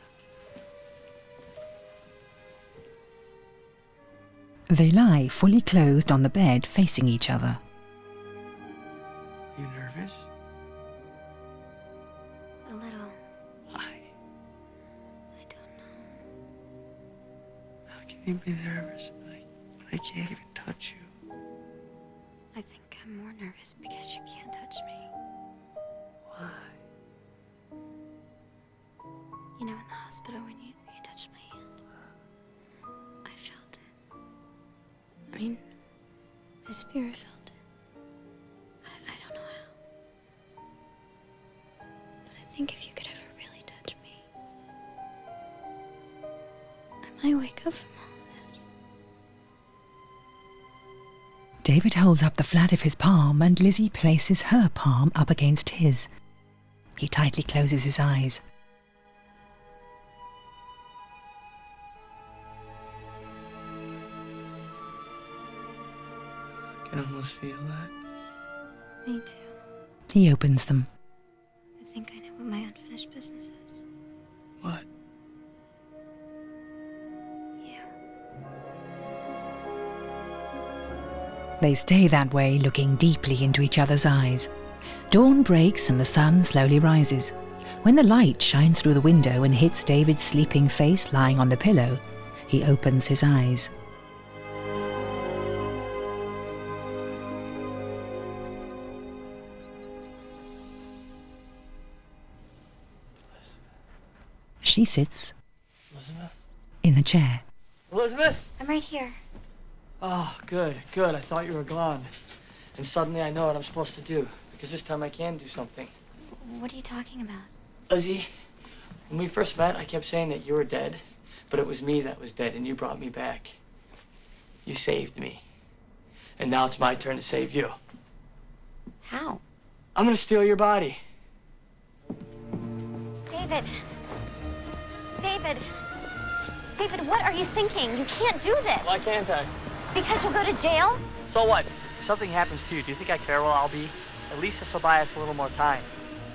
[SPEAKER 1] They lie fully clothed on the bed, facing each other.
[SPEAKER 13] You nervous?
[SPEAKER 10] A little.
[SPEAKER 13] Why? I don't know. How can you be nervous when I, when I can't even touch you?
[SPEAKER 10] I think I'm more nervous because you can't touch me.
[SPEAKER 13] Why?
[SPEAKER 10] You know, in the hospital when you, you touched my hand, I felt it. I mean, the spirit felt it. I, I don't know how. But I think if you could ever really touch me, I might wake up from all of this.
[SPEAKER 1] David holds up the flat of his palm and Lizzie places her palm up against his. He tightly closes his eyes.
[SPEAKER 13] I can almost feel that.
[SPEAKER 10] Me too.
[SPEAKER 1] He opens them.
[SPEAKER 10] I think I know what my unfinished business is.
[SPEAKER 13] What?
[SPEAKER 1] They stay that way, looking deeply into each other's eyes. Dawn breaks and the sun slowly rises. When the light shines through the window and hits David's sleeping face lying on the pillow, he opens his eyes. She sits
[SPEAKER 13] Elizabeth?
[SPEAKER 1] in the chair.
[SPEAKER 13] Elizabeth?
[SPEAKER 10] I'm right here.
[SPEAKER 13] Oh, good, good. I thought you were gone. And suddenly I know what I'm supposed to do. Because this time I can do something.
[SPEAKER 10] What are you talking about?
[SPEAKER 13] Lizzie, when we first met, I kept saying that you were dead. But it was me that was dead, and you brought me back. You saved me. And now it's my turn to save you.
[SPEAKER 10] How?
[SPEAKER 13] I'm gonna steal your body.
[SPEAKER 10] David. David. David, what are you thinking? You can't do this.
[SPEAKER 13] Why can't I?
[SPEAKER 10] Because you'll go to jail?
[SPEAKER 13] So what? If something happens to you, do you think I care where I'll be? At least this will buy us a little more time.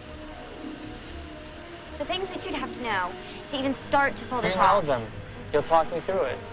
[SPEAKER 10] The things that you'd have to know to even start to pull this
[SPEAKER 13] Here's all
[SPEAKER 10] off.
[SPEAKER 13] of them. You'll talk me through it.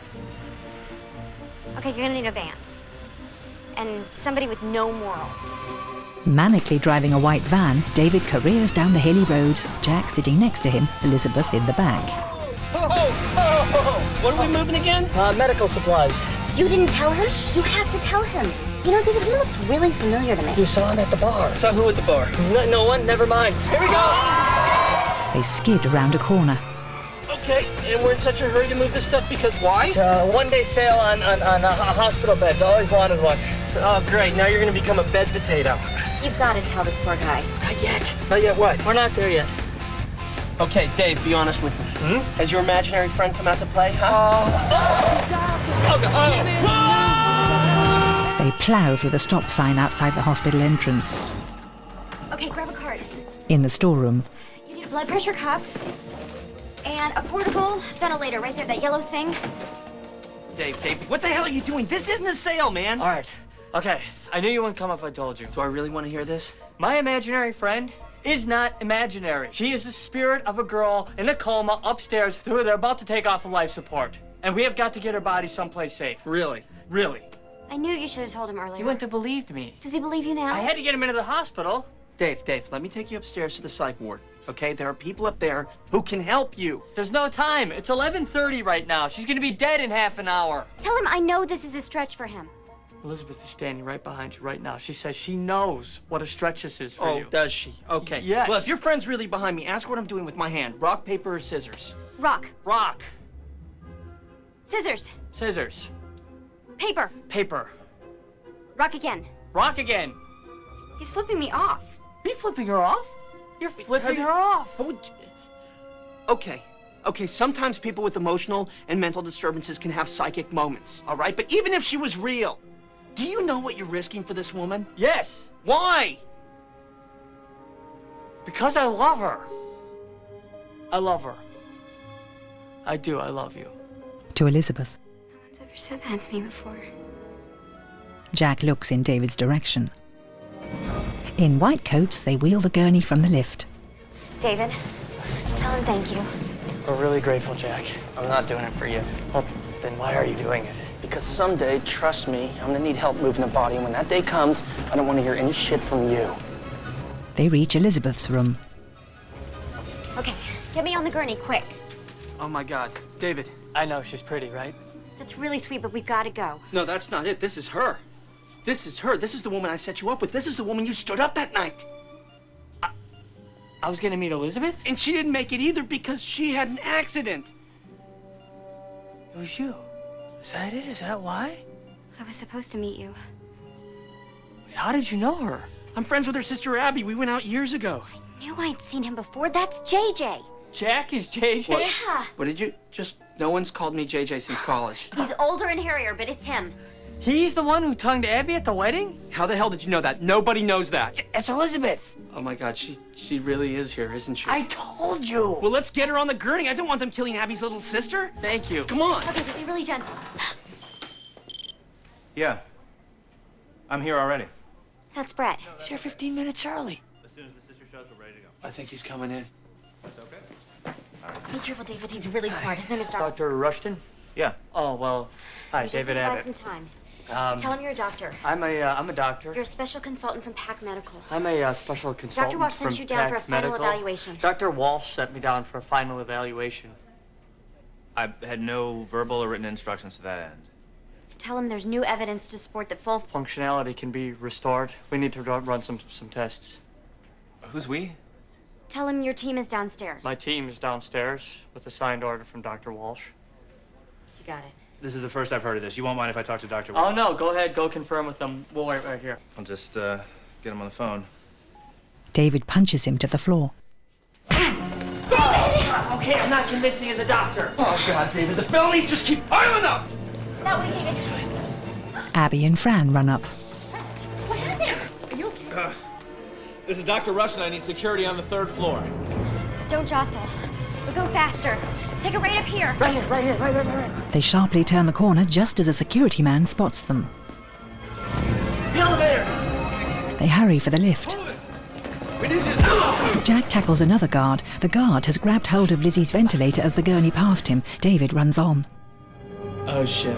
[SPEAKER 10] Okay, you're gonna need a van. And somebody with no morals.
[SPEAKER 1] Manically driving a white van, David careers down the hilly roads, Jack sitting next to him, Elizabeth in the back.
[SPEAKER 19] Oh, oh, oh, oh. What are we moving again?
[SPEAKER 13] Uh, medical supplies.
[SPEAKER 10] You didn't tell him? You have to tell him. You know, David, he looks really familiar to me.
[SPEAKER 13] You saw him at the bar.
[SPEAKER 19] Saw who at the bar?
[SPEAKER 13] No, no one, never mind. Here we go!
[SPEAKER 1] They skid around a corner.
[SPEAKER 19] Okay, and we're in such a hurry to move this stuff because why?
[SPEAKER 13] It's a one-day sale on, on, on uh, hospital beds. Always wanted one.
[SPEAKER 19] Oh, great. Now you're going to become a bed potato.
[SPEAKER 10] You've got to tell this poor guy.
[SPEAKER 13] Not yet.
[SPEAKER 19] Not yet what?
[SPEAKER 13] We're not there yet.
[SPEAKER 19] Okay, Dave, be honest with me.
[SPEAKER 13] Hmm?
[SPEAKER 19] Has your imaginary friend come out to play, huh?
[SPEAKER 13] Oh, oh, oh.
[SPEAKER 1] They plough through the stop sign outside the hospital entrance.
[SPEAKER 10] Okay, grab a card.
[SPEAKER 1] In the storeroom,
[SPEAKER 10] You need a blood pressure cuff and a portable ventilator right there, that yellow thing.
[SPEAKER 19] Dave, Dave, what the hell are you doing? This isn't a sale, man.
[SPEAKER 13] All right. Okay, I knew you wouldn't come if I told you.
[SPEAKER 19] Do I really want to hear this?
[SPEAKER 13] My imaginary friend is not imaginary. She is the spirit of a girl in a coma upstairs who they're about to take off of life support. And we have got to get her body someplace safe.
[SPEAKER 19] Really?
[SPEAKER 13] Really.
[SPEAKER 10] I knew you should have told him earlier.
[SPEAKER 13] You wouldn't have believed me.
[SPEAKER 10] Does he believe you now?
[SPEAKER 13] I had to get him into the hospital.
[SPEAKER 19] Dave, Dave, let me take you upstairs to the psych ward, okay? There are people up there who can help you.
[SPEAKER 13] There's no time. It's eleven thirty right now. She's gonna be dead in half an hour.
[SPEAKER 10] Tell him I know this is a stretch for him.
[SPEAKER 13] Elizabeth is standing right behind you right now. She says she knows what a stretch this is for
[SPEAKER 19] oh,
[SPEAKER 13] you.
[SPEAKER 19] does she? Okay.
[SPEAKER 13] Yes.
[SPEAKER 19] Well, if your friend's really behind me, ask what I'm doing with my hand. Rock, paper, or scissors?
[SPEAKER 10] Rock.
[SPEAKER 13] Rock.
[SPEAKER 4] Scissors.
[SPEAKER 13] Scissors.
[SPEAKER 4] Paper.
[SPEAKER 13] Paper.
[SPEAKER 4] Rock again.
[SPEAKER 13] Rock again.
[SPEAKER 4] He's flipping me off.
[SPEAKER 13] Are you flipping her off? You're flipping her off.
[SPEAKER 19] Okay, okay, sometimes people with emotional and mental disturbances can have psychic moments, all right? But even if she was real, do you know what you're risking for this woman?
[SPEAKER 13] Yes.
[SPEAKER 19] Why?
[SPEAKER 13] Because I love her. I love her. I do, I love you.
[SPEAKER 1] To Elizabeth.
[SPEAKER 4] No one's ever said that to me before.
[SPEAKER 1] Jack looks in David's direction. In white coats, they wheel the gurney from the lift.
[SPEAKER 4] David, tell him thank you.
[SPEAKER 13] We're really grateful, Jack.
[SPEAKER 9] I'm not doing it for you.
[SPEAKER 13] Well, then why are you doing it?
[SPEAKER 9] Because someday, trust me, I'm gonna need help moving the body, and when that day comes, I don't want to hear any shit from you.
[SPEAKER 1] They reach Elizabeth's room.
[SPEAKER 4] Okay, get me on the gurney, quick.
[SPEAKER 19] Oh my God, David.
[SPEAKER 13] I know, she's pretty, right?
[SPEAKER 4] That's really sweet, but we've got to go.
[SPEAKER 19] No, that's not it. This is her. This is her. This is the woman I set you up with. This is the woman you stood up that night.
[SPEAKER 13] I, I was gonna meet Elizabeth?
[SPEAKER 19] And she didn't make it either because she had an accident.
[SPEAKER 13] It was you. Is that it? Is that why?
[SPEAKER 4] I was supposed to meet you.
[SPEAKER 13] Wait, how did you know her?
[SPEAKER 19] I'm friends with her sister Abby. We went out years ago.
[SPEAKER 4] I knew I'd seen him before. That's J J.
[SPEAKER 13] Jack is J J?
[SPEAKER 19] What?
[SPEAKER 4] Yeah.
[SPEAKER 19] What did you just... No one's called me J J since college.
[SPEAKER 4] He's older and hairier, but it's him.
[SPEAKER 13] He's the one who tongued Abby at the wedding?
[SPEAKER 19] How the hell did you know that? Nobody knows that.
[SPEAKER 13] It's Elizabeth.
[SPEAKER 19] Oh my God, she she really is here, isn't she?
[SPEAKER 13] I told you.
[SPEAKER 19] Well, let's get her on the gurney. I don't want them killing Abby's little sister.
[SPEAKER 13] Thank you.
[SPEAKER 19] Come on.
[SPEAKER 4] Okay, but be really gentle.
[SPEAKER 6] Yeah. I'm here already.
[SPEAKER 4] That's Brett.
[SPEAKER 13] He's here fifteen minutes early.
[SPEAKER 6] As soon as the sister shows, we're ready to go.
[SPEAKER 19] I think he's coming in.
[SPEAKER 6] That's okay.
[SPEAKER 4] Be careful, David. He's really smart. His name is Doctor
[SPEAKER 13] Doctor Rushton?
[SPEAKER 6] Yeah.
[SPEAKER 13] Oh, well, hi,
[SPEAKER 4] Just
[SPEAKER 13] David
[SPEAKER 4] need to buy
[SPEAKER 13] Abbott.
[SPEAKER 4] some time.
[SPEAKER 13] Um,
[SPEAKER 4] Tell him you're a doctor.
[SPEAKER 13] I'm a, uh, I'm a doctor.
[SPEAKER 4] You're a special consultant from Pack Medical.
[SPEAKER 13] I'm a uh, special consultant
[SPEAKER 4] Doctor Walsh sent
[SPEAKER 13] from
[SPEAKER 4] you down for a
[SPEAKER 13] Pack
[SPEAKER 4] final
[SPEAKER 13] Medical.
[SPEAKER 4] evaluation.
[SPEAKER 13] Doctor Walsh sent me down for a final evaluation.
[SPEAKER 6] I had no verbal or written instructions to that end.
[SPEAKER 4] Tell him there's new evidence to support that full
[SPEAKER 13] Functionality can be restored. We need to run run some, some tests.
[SPEAKER 6] Who's we?
[SPEAKER 4] Tell him your team is downstairs.
[SPEAKER 13] My team is downstairs with a signed order from Doctor Walsh.
[SPEAKER 4] You got it.
[SPEAKER 6] This is the first I've heard of this. You won't mind if I talk to Doctor
[SPEAKER 13] Oh, no, go ahead, go confirm with them. We'll wait right here.
[SPEAKER 6] I'll just uh, get him on the phone.
[SPEAKER 1] David punches him to the floor.
[SPEAKER 13] Okay, I'm not convincing as a doctor.
[SPEAKER 19] Oh God, David, the felonies just keep piling up.
[SPEAKER 4] That way, David.
[SPEAKER 1] Abby and Fran run up.
[SPEAKER 4] What happened? Are you okay?
[SPEAKER 19] Uh, this is Doctor Rush and I need security on the third floor.
[SPEAKER 4] Don't jostle. We'll go faster. Take it right up here.
[SPEAKER 13] Right here, right here, right, right, right, right.
[SPEAKER 1] They sharply turn the corner just as a security man spots them.
[SPEAKER 13] The elevator!
[SPEAKER 1] They hurry for the lift. Jack tackles another guard. The guard has grabbed hold of Lizzie's ventilator as the gurney passed him. David runs on.
[SPEAKER 13] Oh, shit.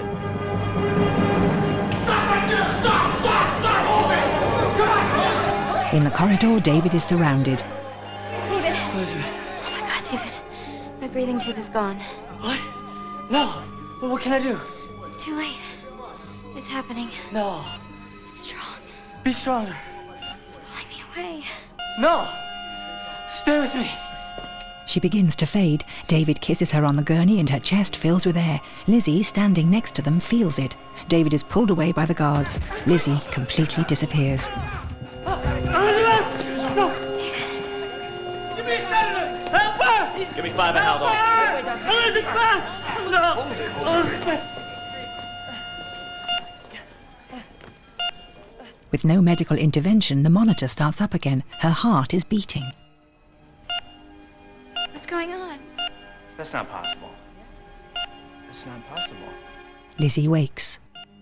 [SPEAKER 1] In the corridor, David is surrounded.
[SPEAKER 4] David.
[SPEAKER 13] Elizabeth.
[SPEAKER 4] Oh my God, David. My breathing tube is gone.
[SPEAKER 13] What? No. Well, what can I do?
[SPEAKER 4] It's too late. It's happening.
[SPEAKER 13] No.
[SPEAKER 4] It's strong.
[SPEAKER 13] Be stronger.
[SPEAKER 4] It's pulling me away.
[SPEAKER 13] No. Stay with me.
[SPEAKER 1] She begins to fade. David kisses her on the gurney and her chest fills with air. Lizzie, standing next to them, feels it. David is pulled away by the guards. Lizzie completely disappears.
[SPEAKER 13] Elizabeth! No! Give me a sedative! Help her!
[SPEAKER 6] Give me five and Haldol.
[SPEAKER 13] Elizabeth! No! Elizabeth!
[SPEAKER 1] With no medical intervention, the monitor starts up again. Her heart is beating.
[SPEAKER 4] What's going on?
[SPEAKER 6] That's not possible. That's not possible.
[SPEAKER 1] Lizzie wakes.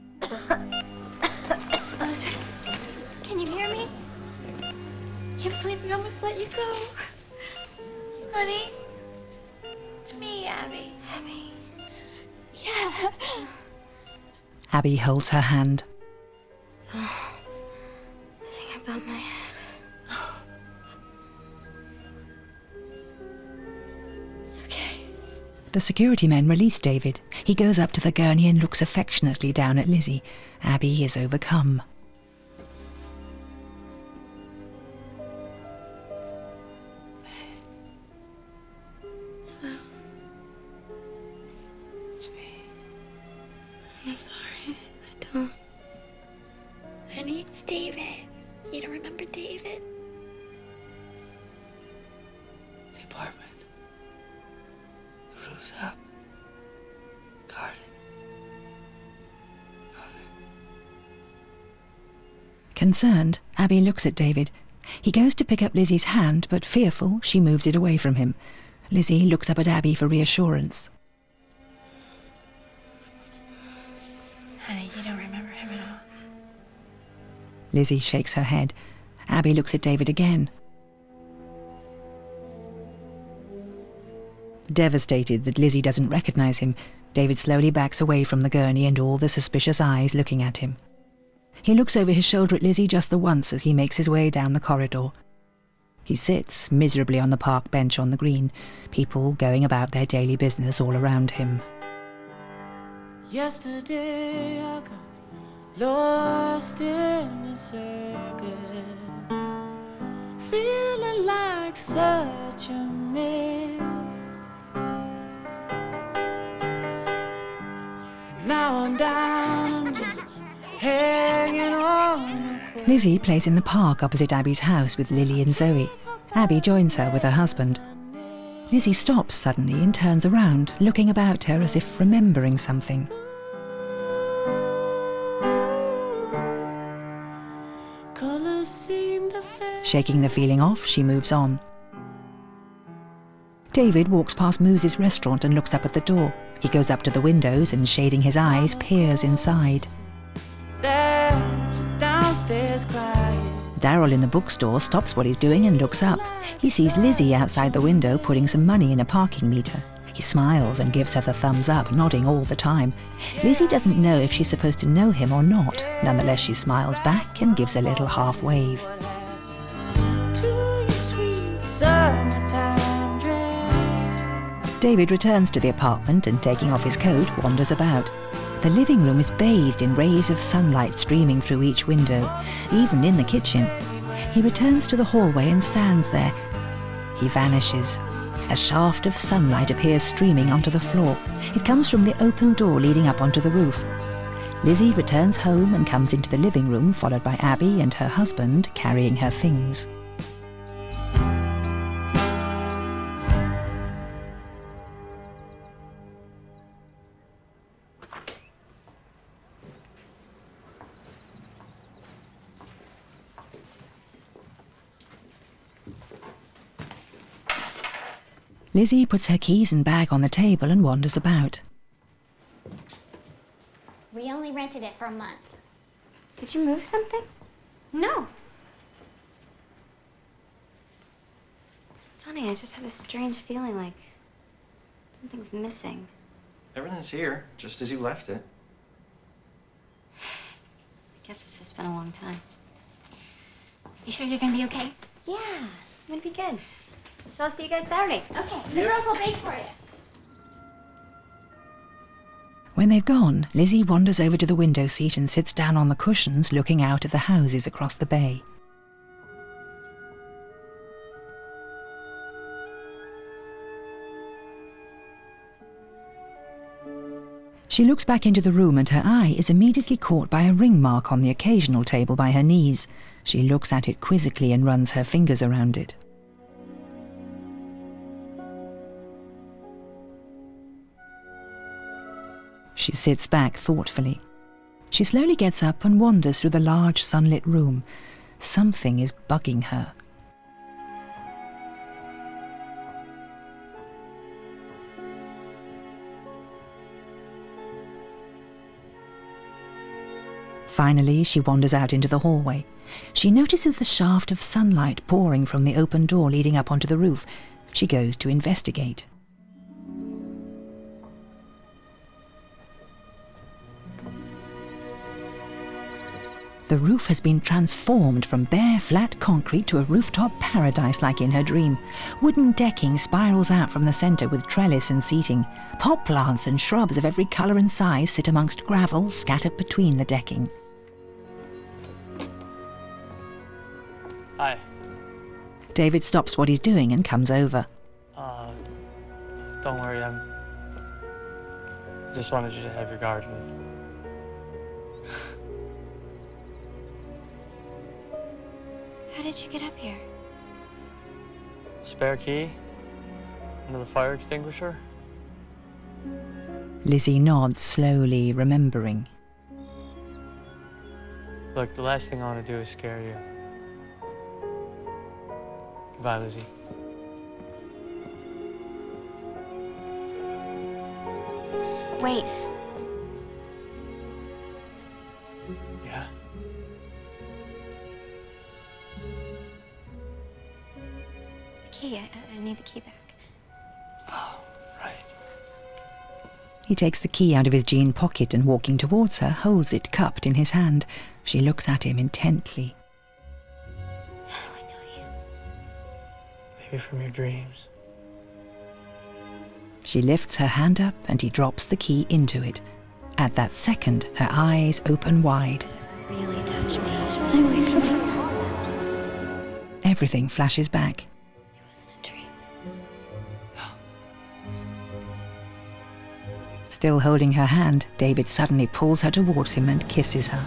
[SPEAKER 7] Elizabeth, can you hear me? Can't believe we almost let you go. Honey, it's me, Abby. Abby. Yeah.
[SPEAKER 1] Abby holds her hand.
[SPEAKER 4] I think I bumped my head.
[SPEAKER 1] The security men release David. He goes up to the gurney and looks affectionately down at Lizzie. Abby is overcome.
[SPEAKER 13] Hello. It's me.
[SPEAKER 11] David. You don't remember David?
[SPEAKER 13] The apartment. The roof's up. Garden.
[SPEAKER 1] Concerned, Abby looks at David. He goes to pick up Lizzie's hand, but fearful, she moves it away from him. Lizzie looks up at Abby for reassurance.
[SPEAKER 11] Honey, you don't remember him at all.
[SPEAKER 1] Lizzie shakes her head. Abby looks at David again. Devastated that Lizzie doesn't recognize him, David slowly backs away from the gurney and all the suspicious eyes looking at him. He looks over his shoulder at Lizzie just the once as he makes his way down the corridor. He sits miserably on the park bench on the green, people going about their daily business all around him.
[SPEAKER 14] Yesterday I got lost in the circus, feeling like such a mess. Now I'm down, I'm just hanging on.
[SPEAKER 1] Lizzie plays in the park opposite Abby's house with Lily and Zoe. Abby joins her with her husband. Lizzie stops suddenly and turns around, looking about her as if remembering something. Shaking the feeling off, she moves on. David walks past Moose's restaurant and looks up at the door. He goes up to the windows and, shading his eyes, peers inside.
[SPEAKER 14] Downstairs crying.
[SPEAKER 1] Darryl in the bookstore stops what he's doing and looks up. He sees Lizzie outside the window putting some money in a parking meter. He smiles and gives her the thumbs up, nodding all the time. Lizzie doesn't know if she's supposed to know him or not. Nonetheless, she smiles back and gives a little half wave. David returns to the apartment and, taking off his coat, wanders about. The living room is bathed in rays of sunlight streaming through each window, even in the kitchen. He returns to the hallway and stands there. He vanishes. A shaft of sunlight appears streaming onto the floor. It comes from the open door leading up onto the roof. Lizzie returns home and comes into the living room, followed by Abby and her husband carrying her things. Lizzie puts her keys and bag on the table and wanders about.
[SPEAKER 11] We only rented it for a month.
[SPEAKER 4] Did you move something?
[SPEAKER 11] No.
[SPEAKER 4] It's funny, I just have this strange feeling like something's missing.
[SPEAKER 6] Everything's here, just as you left it.
[SPEAKER 4] I guess it's just been a long time.
[SPEAKER 11] You sure you're gonna be okay?
[SPEAKER 4] Yeah, I'm gonna be good. So I'll see you guys Saturday.
[SPEAKER 11] Okay, the girls will bake for you.
[SPEAKER 1] When they've gone, Lizzie wanders over to the window seat and sits down on the cushions looking out at the houses across the bay. She looks back into the room and her eye is immediately caught by a ring mark on the occasional table by her knees. She looks at it quizzically and runs her fingers around it. She sits back thoughtfully. She slowly gets up and wanders through the large sunlit room. Something is bugging her. Finally, she wanders out into the hallway. She notices the shaft of sunlight pouring from the open door leading up onto the roof. She goes to investigate. The roof has been transformed from bare, flat concrete to a rooftop paradise like in her dream. Wooden decking spirals out from the centre with trellis and seating. Pot plants and shrubs of every colour and size sit amongst gravel scattered between the decking.
[SPEAKER 13] Hi.
[SPEAKER 1] David stops what he's doing and comes over.
[SPEAKER 13] Uh, don't worry, I'm... just wanted you to have your garden.
[SPEAKER 4] How did you get up here?
[SPEAKER 13] Spare key? Under the fire extinguisher?
[SPEAKER 1] Lizzie nods slowly, remembering.
[SPEAKER 13] Look, the last thing I want to do is scare you. Goodbye, Lizzie.
[SPEAKER 4] Wait.
[SPEAKER 13] Yeah?
[SPEAKER 4] The key. I, I need the key back.
[SPEAKER 1] He takes the key out of his jean pocket and, walking towards her, holds it cupped in his hand. She looks at him intently.
[SPEAKER 4] How do I know you?
[SPEAKER 13] Maybe from your dreams.
[SPEAKER 1] She lifts her hand up and he drops the key into it. At that second, her eyes open wide.
[SPEAKER 4] Really touch me. I wake up from all that.
[SPEAKER 1] Everything flashes back.
[SPEAKER 4] It wasn't a dream.
[SPEAKER 1] Still holding her hand, David suddenly pulls her towards him and kisses her.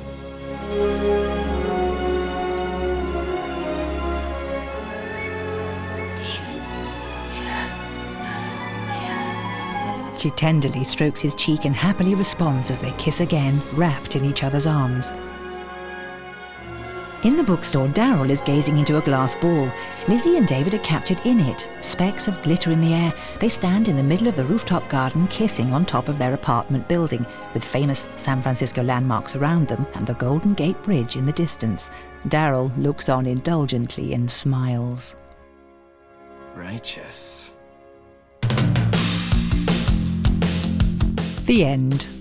[SPEAKER 1] She tenderly strokes his cheek and happily responds as they kiss again, wrapped in each other's arms. In the bookstore, Daryl is gazing into a glass ball. Lizzie and David are captured in it. Specks of glitter in the air. They stand in the middle of the rooftop garden, kissing on top of their apartment building, with famous San Francisco landmarks around them and the Golden Gate Bridge in the distance. Daryl looks on indulgently and smiles.
[SPEAKER 16] Righteous.
[SPEAKER 1] The end.